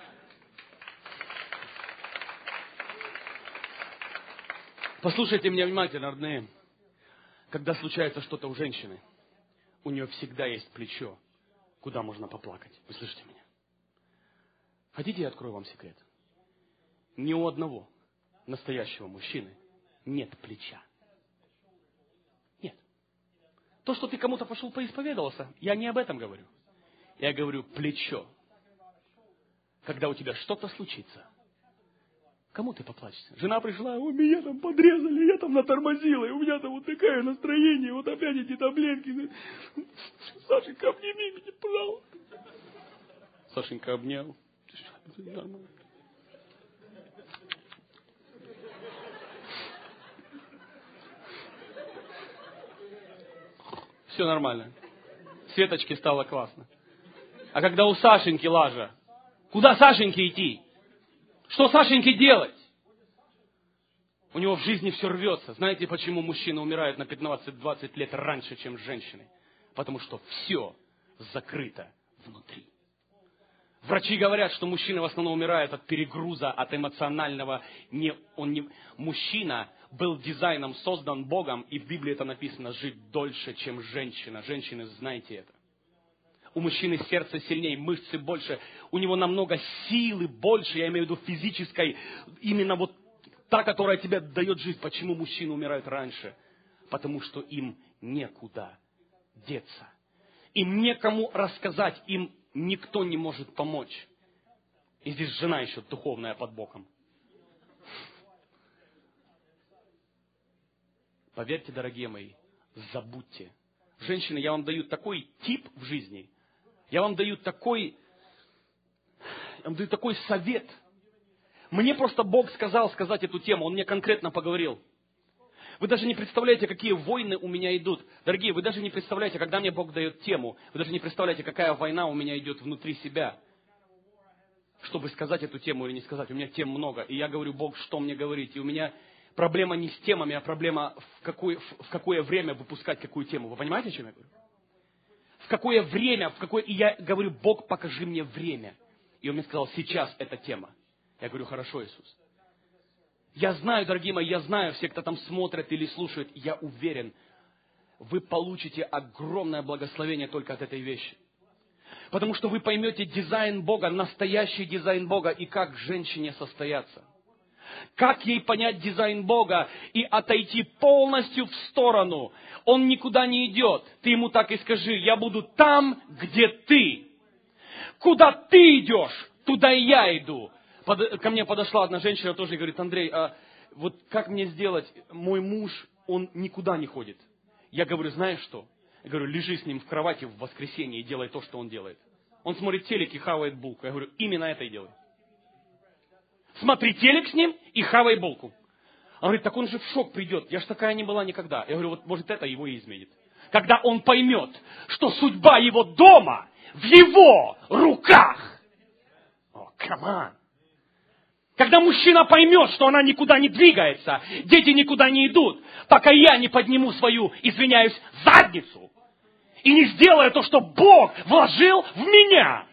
Послушайте меня внимательно, родные. Когда случается что-то у женщины, у нее всегда есть плечо, куда можно поплакать. Вы слышите меня? Хотите, я открою вам секрет? Ни у одного настоящего мужчины нет плеча. Нет. То, что ты кому-то пошел поисповедовался, я не об этом говорю. Я говорю плечо. Когда у тебя что-то случится, кому ты поплачешься? Жена пришла, меня там подрезали, я там натормозила, и у меня там вот такое настроение, вот опять эти таблетки. Сашенька, обними меня, пожалуйста. Сашенька обнял. Нормально. Все нормально. Светочке стало классно. А когда у Сашеньки лажа, куда Сашеньке идти? Что Сашеньке делать? У него в жизни все рвется. Знаете, почему мужчины умирают на 15-20 лет раньше, чем женщины? Потому что все закрыто внутри. Врачи говорят, что мужчины в основном умирают от перегруза, от эмоционального. Мужчина был дизайном создан Богом, и в Библии это написано, жить дольше, чем женщина. Женщины, знаете это. У мужчины сердце сильнее, мышцы больше, у него намного силы больше, я имею в виду физической, именно вот та, которая тебе дает жизнь. Почему мужчины умирают раньше? Потому что им некуда деться. Им некому рассказать, им никто не может помочь. И здесь жена еще духовная под боком. Поверьте, дорогие мои, забудьте. Женщины, я вам даю такой тип в жизни, я вам даю такой совет. Мне просто Бог сказал сказать эту тему, Он мне конкретно поговорил. Вы даже не представляете, какие войны у меня идут. Дорогие, вы даже не представляете, когда мне Бог дает тему, вы даже не представляете, какая война у меня идет внутри себя, чтобы сказать эту тему или не сказать. У меня тем много. И я говорю, Бог, что мне говорить? И у меня проблема не с темами, а проблема в какое время выпускать какую тему. Вы понимаете, о чем я говорю? В какое время, И я говорю, Бог, покажи мне время. И Он мне сказал, сейчас эта тема. Я говорю, хорошо, Иисус. Я знаю, дорогие мои, я знаю, все, кто там смотрят или слушают, я уверен, вы получите огромное благословение только от этой вещи. Потому что вы поймете дизайн Бога, настоящий дизайн Бога, и как женщине состояться. Как ей понять дизайн Бога и отойти полностью в сторону. Он никуда не идет. Ты ему так и скажи, я буду там, где ты. Куда ты идешь, туда и я иду. Ко мне подошла одна женщина тоже и говорит, Андрей, а вот как мне сделать, мой муж, он никуда не ходит. Я говорю, знаешь что? Я говорю, лежи с ним в кровати в воскресенье и делай то, что он делает. Он смотрит телек и хавает булку. Я говорю, именно это и делай. Смотри телек с ним и хавай булку. Он говорит, так он же в шок придет. Я ж такая не была никогда. Я говорю, вот может это его и изменит. Когда он поймет, что судьба его дома в его руках. О, камон. Когда мужчина поймет, что она никуда не двигается, дети никуда не идут, пока я не подниму свою, извиняюсь, задницу и не сделаю то, что Бог вложил в меня.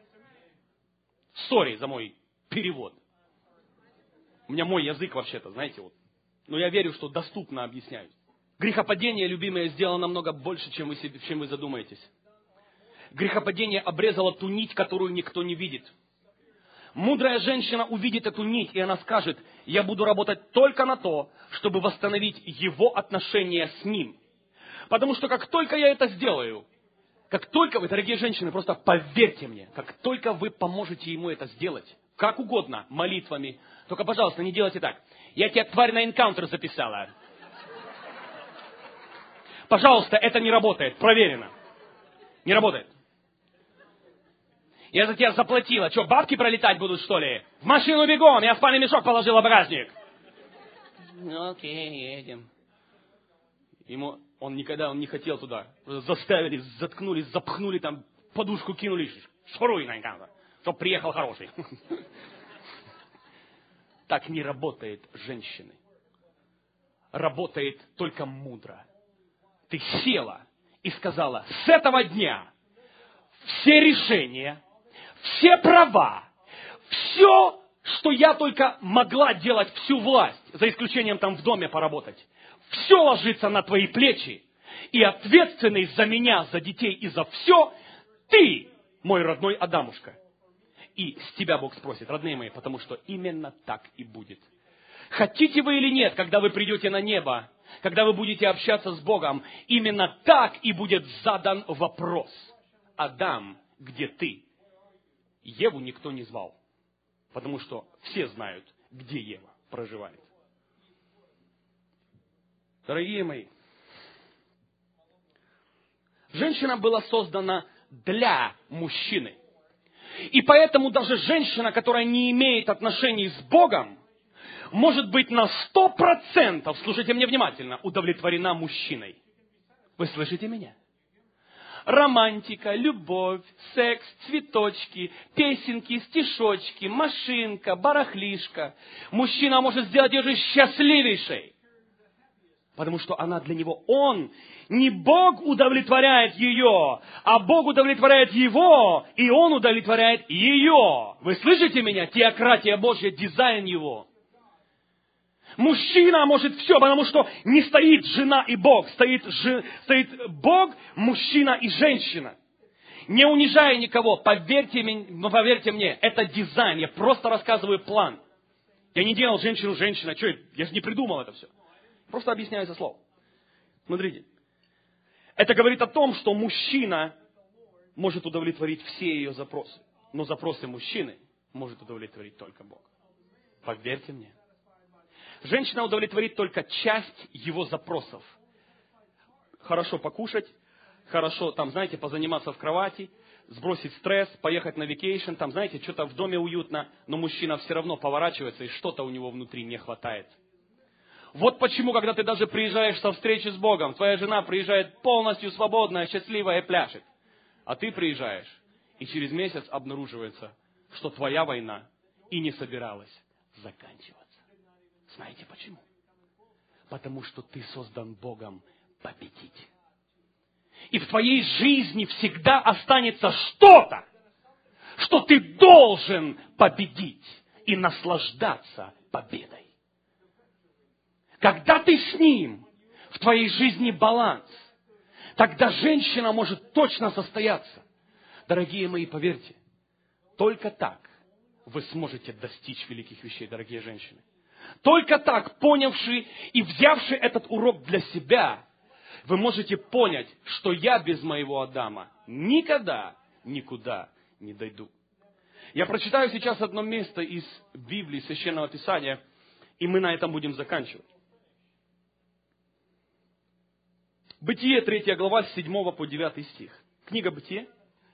Сори за мой перевод. У меня мой язык вообще-то, знаете, вот. Но я верю, что доступно объясняю. Грехопадение, любимое, сделано намного больше, чем вы задумаетесь. Грехопадение обрезало ту нить, которую никто не видит. Мудрая женщина увидит эту нить, и она скажет, я буду работать только на то, чтобы восстановить его отношения с ним. Потому что как только я это сделаю, как только вы, дорогие женщины, просто поверьте мне, как только вы поможете ему это сделать, как угодно, молитвами, только, пожалуйста, не делайте так. Я тебя, тварь, на энкаунтер записала. Пожалуйста, это не работает, проверено. Не работает. Я за тебя заплатила. Что, бабки пролетать будут, что ли? В машину бегом, я спальный мешок положила в багажник. Ну, окей, едем. Он не хотел туда. Заставили, заткнули, запхнули, там подушку кинули. Шуруй на энкаунтер, чтоб приехал хороший. Так не работает женщины. Работает только мудро. Ты села и сказала, с этого дня все решения, все права, все, что я только могла делать, всю власть, за исключением там в доме поработать, все ложится на твои плечи, и ответственность за меня, за детей и за все, ты, мой родной Адамушка. И с тебя Бог спросит, родные мои, потому что именно так и будет. Хотите вы или нет, когда вы придете на небо, когда вы будете общаться с Богом, именно так и будет задан вопрос. Адам, где ты? Еву никто не звал, потому что все знают, где Ева проживает. Дорогие мои, женщина была создана для мужчины. И поэтому даже женщина, которая не имеет отношений с Богом, может быть на 100%, слушайте мне внимательно, удовлетворена мужчиной. Вы слышите меня? романтика, любовь, секс, цветочки, песенки, стишочки, машинка, барахлишка. Мужчина может сделать ее жизнь счастливейшей. Потому что она для него, он, не Бог удовлетворяет ее, а Бог удовлетворяет его, и он удовлетворяет ее. Вы слышите меня? Теократия Божья, дизайн его. Мужчина может все, потому что не стоит жена и Бог, стоит Бог, мужчина и женщина. Не унижая никого, поверьте мне, это дизайн, я просто рассказываю план. Я не делал женщину-женщина, что я же не придумал это все. Просто объясняю со слов. Смотрите. Это говорит о том, что мужчина может удовлетворить все ее запросы. Но запросы мужчины может удовлетворить только Бог. Поверьте мне. Женщина удовлетворит только часть его запросов. Хорошо покушать, хорошо, там, знаете, позаниматься в кровати, сбросить стресс, поехать на вакейшн, там, знаете, что-то в доме уютно, но мужчина все равно поворачивается, и что-то у него внутри не хватает. Вот почему, когда ты даже приезжаешь со встречи с Богом, твоя жена приезжает полностью свободная, счастливая и пляшет. А ты приезжаешь, и через месяц обнаруживается, что твоя война и не собиралась заканчиваться. Знаете почему? Потому что ты создан Богом победить. И в твоей жизни всегда останется что-то, что ты должен победить и наслаждаться победой. Когда ты с Ним, в твоей жизни баланс, тогда женщина может точно состояться. Дорогие мои, поверьте, только так вы сможете достичь великих вещей, дорогие женщины. Только так, понявши и взявши этот урок для себя, вы можете понять, что я без моего Адама никогда никуда не дойду. Я прочитаю сейчас одно место из Библии, Священного Писания, и мы на этом будем заканчивать. Бытие, 3 глава, с 7 по 9 стих. Книга Бытие.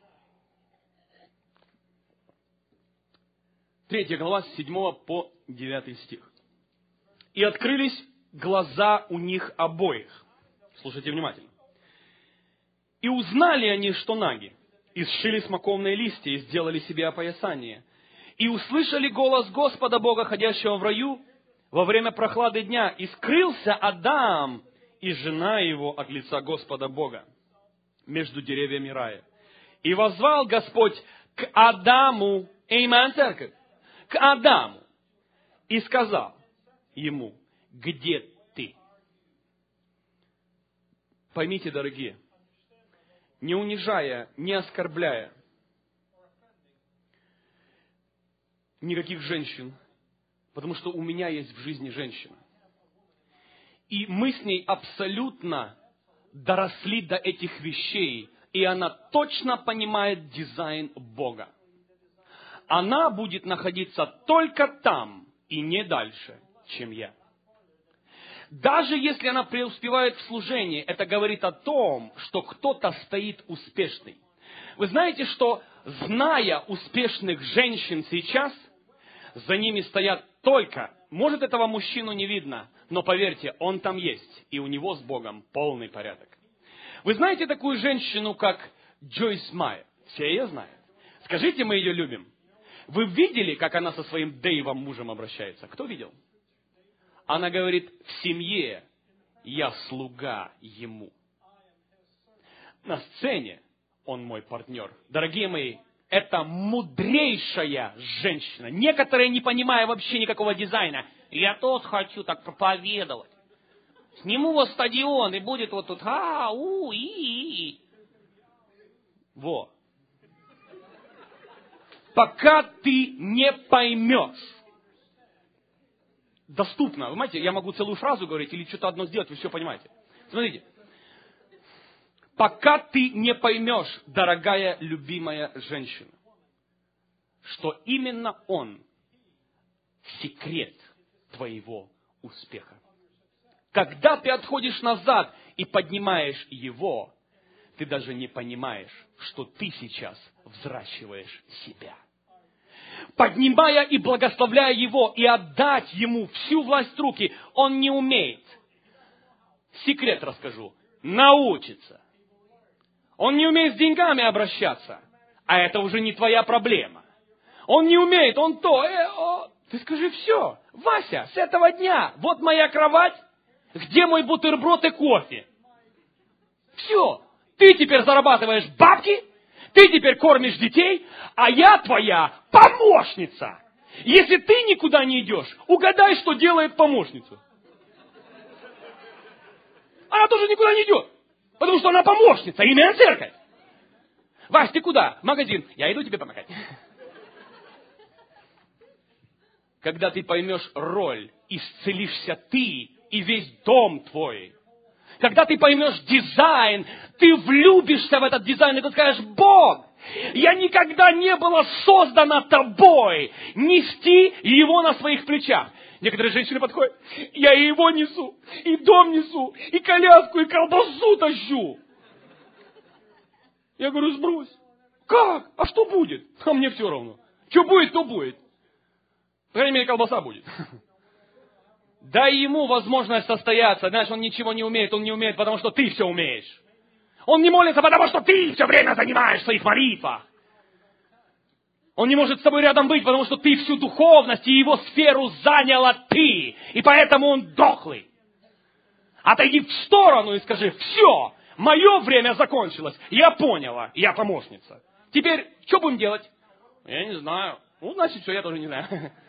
3 глава, с 7 по 9 стих. «И открылись глаза у них обоих». Слушайте внимательно. «И узнали они, что наги, и сшили смоковные листья, и сделали себе опоясание. И услышали голос Господа Бога, ходящего в раю, во время прохлады дня, и скрылся Адам и жена его от лица Господа Бога между деревьями рая. И воззвал Господь к Адаму, Эйман, церковь, к Адаму, и сказал ему: где ты?» Поймите, дорогие, не унижая, не оскорбляя никаких женщин, потому что у меня есть в жизни женщина. И мы с ней абсолютно доросли до этих вещей, и она точно понимает дизайн Бога. Она будет находиться только там и не дальше, чем я. Даже если она преуспевает в служении, это говорит о том, что кто-то стоит успешный. Вы знаете, что, зная успешных женщин сейчас, за ними стоят только, может, этого мужчину не видно, но поверьте, он там есть, и у него с Богом полный порядок. Вы знаете такую женщину, как Джойс Майер? Все ее знают. Скажите, мы ее любим. Вы видели, как она со своим Дэйвом мужем обращается? Кто видел? Она говорит: в семье я слуга ему. На сцене он мой партнер. Дорогие мои, это мудрейшая женщина. Некоторые, не понимая вообще никакого дизайна: я тоже хочу так проповедовать. Сниму вот стадион, и будет вот тут и. Во. Пока ты не поймешь. Доступно. Вы понимаете, я могу целую фразу говорить или что-то одно сделать, вы все понимаете. Смотрите. Пока ты не поймешь, дорогая, любимая женщина, что именно он секрет твоего успеха. Когда ты отходишь назад и поднимаешь его, ты даже не понимаешь, что ты сейчас взращиваешь себя. Поднимая и благословляя его, и отдать ему всю власть в руки, он не умеет. Секрет расскажу. Научится. Он не умеет с деньгами обращаться. А это уже не твоя проблема. Он не умеет, он то. Ты скажи, все, Вася, с этого дня, вот моя кровать, где мой бутерброд и кофе? Все, ты теперь зарабатываешь бабки, ты теперь кормишь детей, а я твоя помощница. Если ты никуда не идешь, угадай, что делает помощница. Она тоже никуда не идет, потому что она помощница, именно церковь. Вась, ты куда? В магазин. Я иду тебе помогать. Когда ты поймешь роль, исцелишься ты и весь дом твой. Когда ты поймешь дизайн, ты влюбишься в этот дизайн, и ты скажешь, Бог, я никогда не была создана тобой нести его на своих плечах. Некоторые женщины подходят, я и его несу, и дом несу, и коляску, и колбасу тащу. Я говорю, сбрось. Как? А что будет? А мне все равно. Что будет, то будет. По крайней мере, колбаса будет. Дай ему возможность состояться. Знаешь, он ничего не умеет. Он не умеет, потому что ты все умеешь. Он не молится, потому что ты все время занимаешь в своих молитвах. Он не может с тобой рядом быть, потому что ты всю духовность и его сферу заняла ты. И поэтому он дохлый. Отойди в сторону и скажи, все, мое время закончилось. Я поняла, я помощница. Теперь, что будем делать? Я не знаю. Ну, значит, все, я тоже не знаю.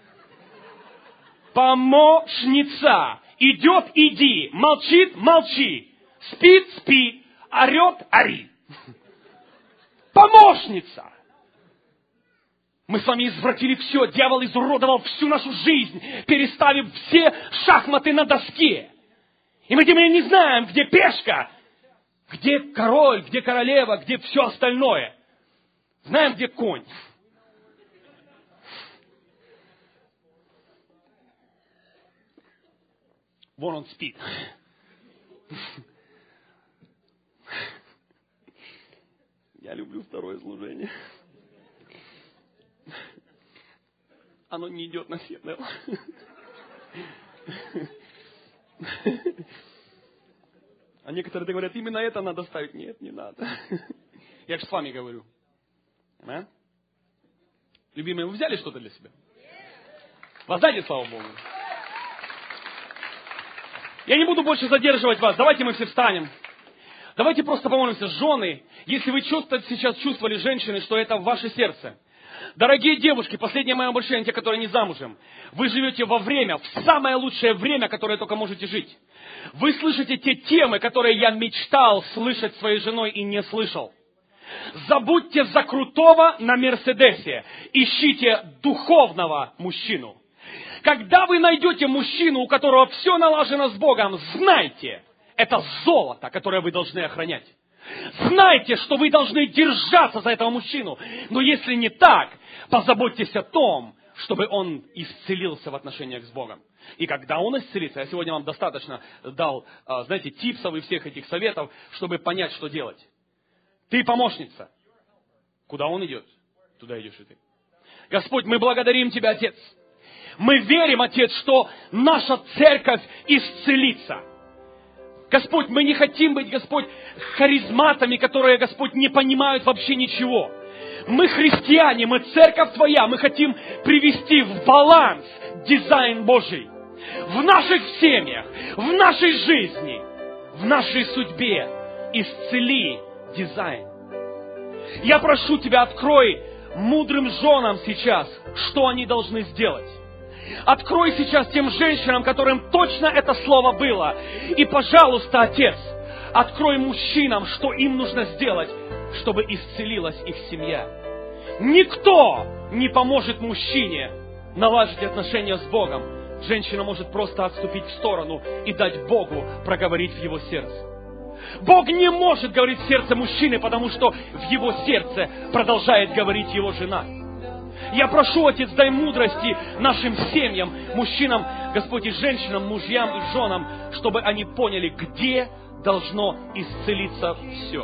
Помощница. Идет, иди. Молчит, молчи. Спит, спи. Орет, ори. Помощница. Мы с вами извратили все. Дьявол изуродовал всю нашу жизнь, переставив все шахматы на доске. И мы теперь не знаем, где пешка, где король, где королева, где все остальное. Знаем, где конь. Вон он спит. Я люблю второе служение. Оно не идет на сетное. А некоторые говорят, именно это надо ставить. Нет, не надо. Я же с вами говорю. А? Любимые, вы взяли что-то для себя? Воздайте славу Богу. Я не буду больше задерживать вас. Давайте мы все встанем. Давайте просто помолимся. Жены, если вы сейчас чувствовали, женщины, что это в ваше сердце. Дорогие девушки, последнее мое обращение, те, которые не замужем. Вы живете во время, в самое лучшее время, которое только можете жить. Вы слышите те темы, которые я мечтал слышать своей женой и не слышал. Забудьте за крутого на Мерседесе. Ищите духовного мужчину. Когда вы найдете мужчину, у которого все налажено с Богом, знайте, это золото, которое вы должны охранять. Знайте, что вы должны держаться за этого мужчину. Но если не так, позаботьтесь о том, чтобы он исцелился в отношениях с Богом. И когда он исцелится, я сегодня вам достаточно дал, знаете, типсов и всех этих советов, чтобы понять, что делать. Ты помощница. Куда он идет, туда идешь и ты. Господь, мы благодарим Тебя, Отец. Мы верим, Отец, что наша церковь исцелится. Господь, мы не хотим быть, Господь, харизматами, которые, Господь, не понимают вообще ничего. Мы христиане, мы церковь Твоя, мы хотим привести в баланс дизайн Божий. В наших семьях, в нашей жизни, в нашей судьбе исцели дизайн. Я прошу Тебя, открой мудрым женам сейчас, что они должны сделать. Открой сейчас тем женщинам, которым точно это слово было. И, пожалуйста, Отец, открой мужчинам, что им нужно сделать, чтобы исцелилась их семья. Никто не поможет мужчине наладить отношения с Богом. Женщина может просто отступить в сторону и дать Богу проговорить в его сердце. Бог не может говорить в сердце мужчины, потому что в его сердце продолжает говорить его жена. Я прошу, Отец, дай мудрости нашим семьям, мужчинам, Господь, и женщинам, мужьям и женам, чтобы они поняли, где должно исцелиться все.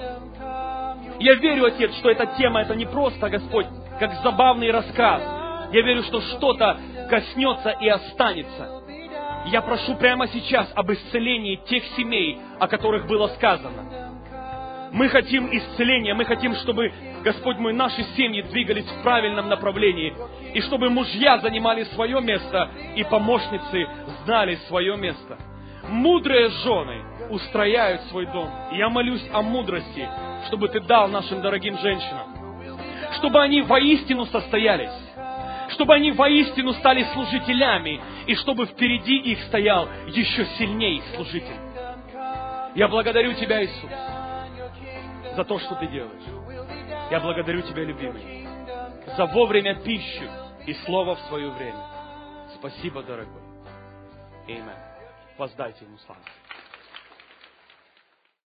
Я верю, Отец, что эта тема, это не просто, Господь, как забавный рассказ. Я верю, что что-то коснется и останется. Я прошу прямо сейчас об исцелении тех семей, о которых было сказано. Мы хотим исцеления, мы хотим, чтобы, Господь мой, наши семьи двигались в правильном направлении, и чтобы мужья занимали свое место, и помощницы знали свое место. Мудрые жены устрояют свой дом. И я молюсь о мудрости, чтобы Ты дал нашим дорогим женщинам, чтобы они воистину состоялись, чтобы они воистину стали служителями, и чтобы впереди их стоял еще сильнее служитель. Я благодарю Тебя, Иисус, за то, что Ты делаешь. Я благодарю Тебя, любимый, за вовремя пищу и слово в свое время. Спасибо, дорогой. Аминь. Воздайте Ему славу.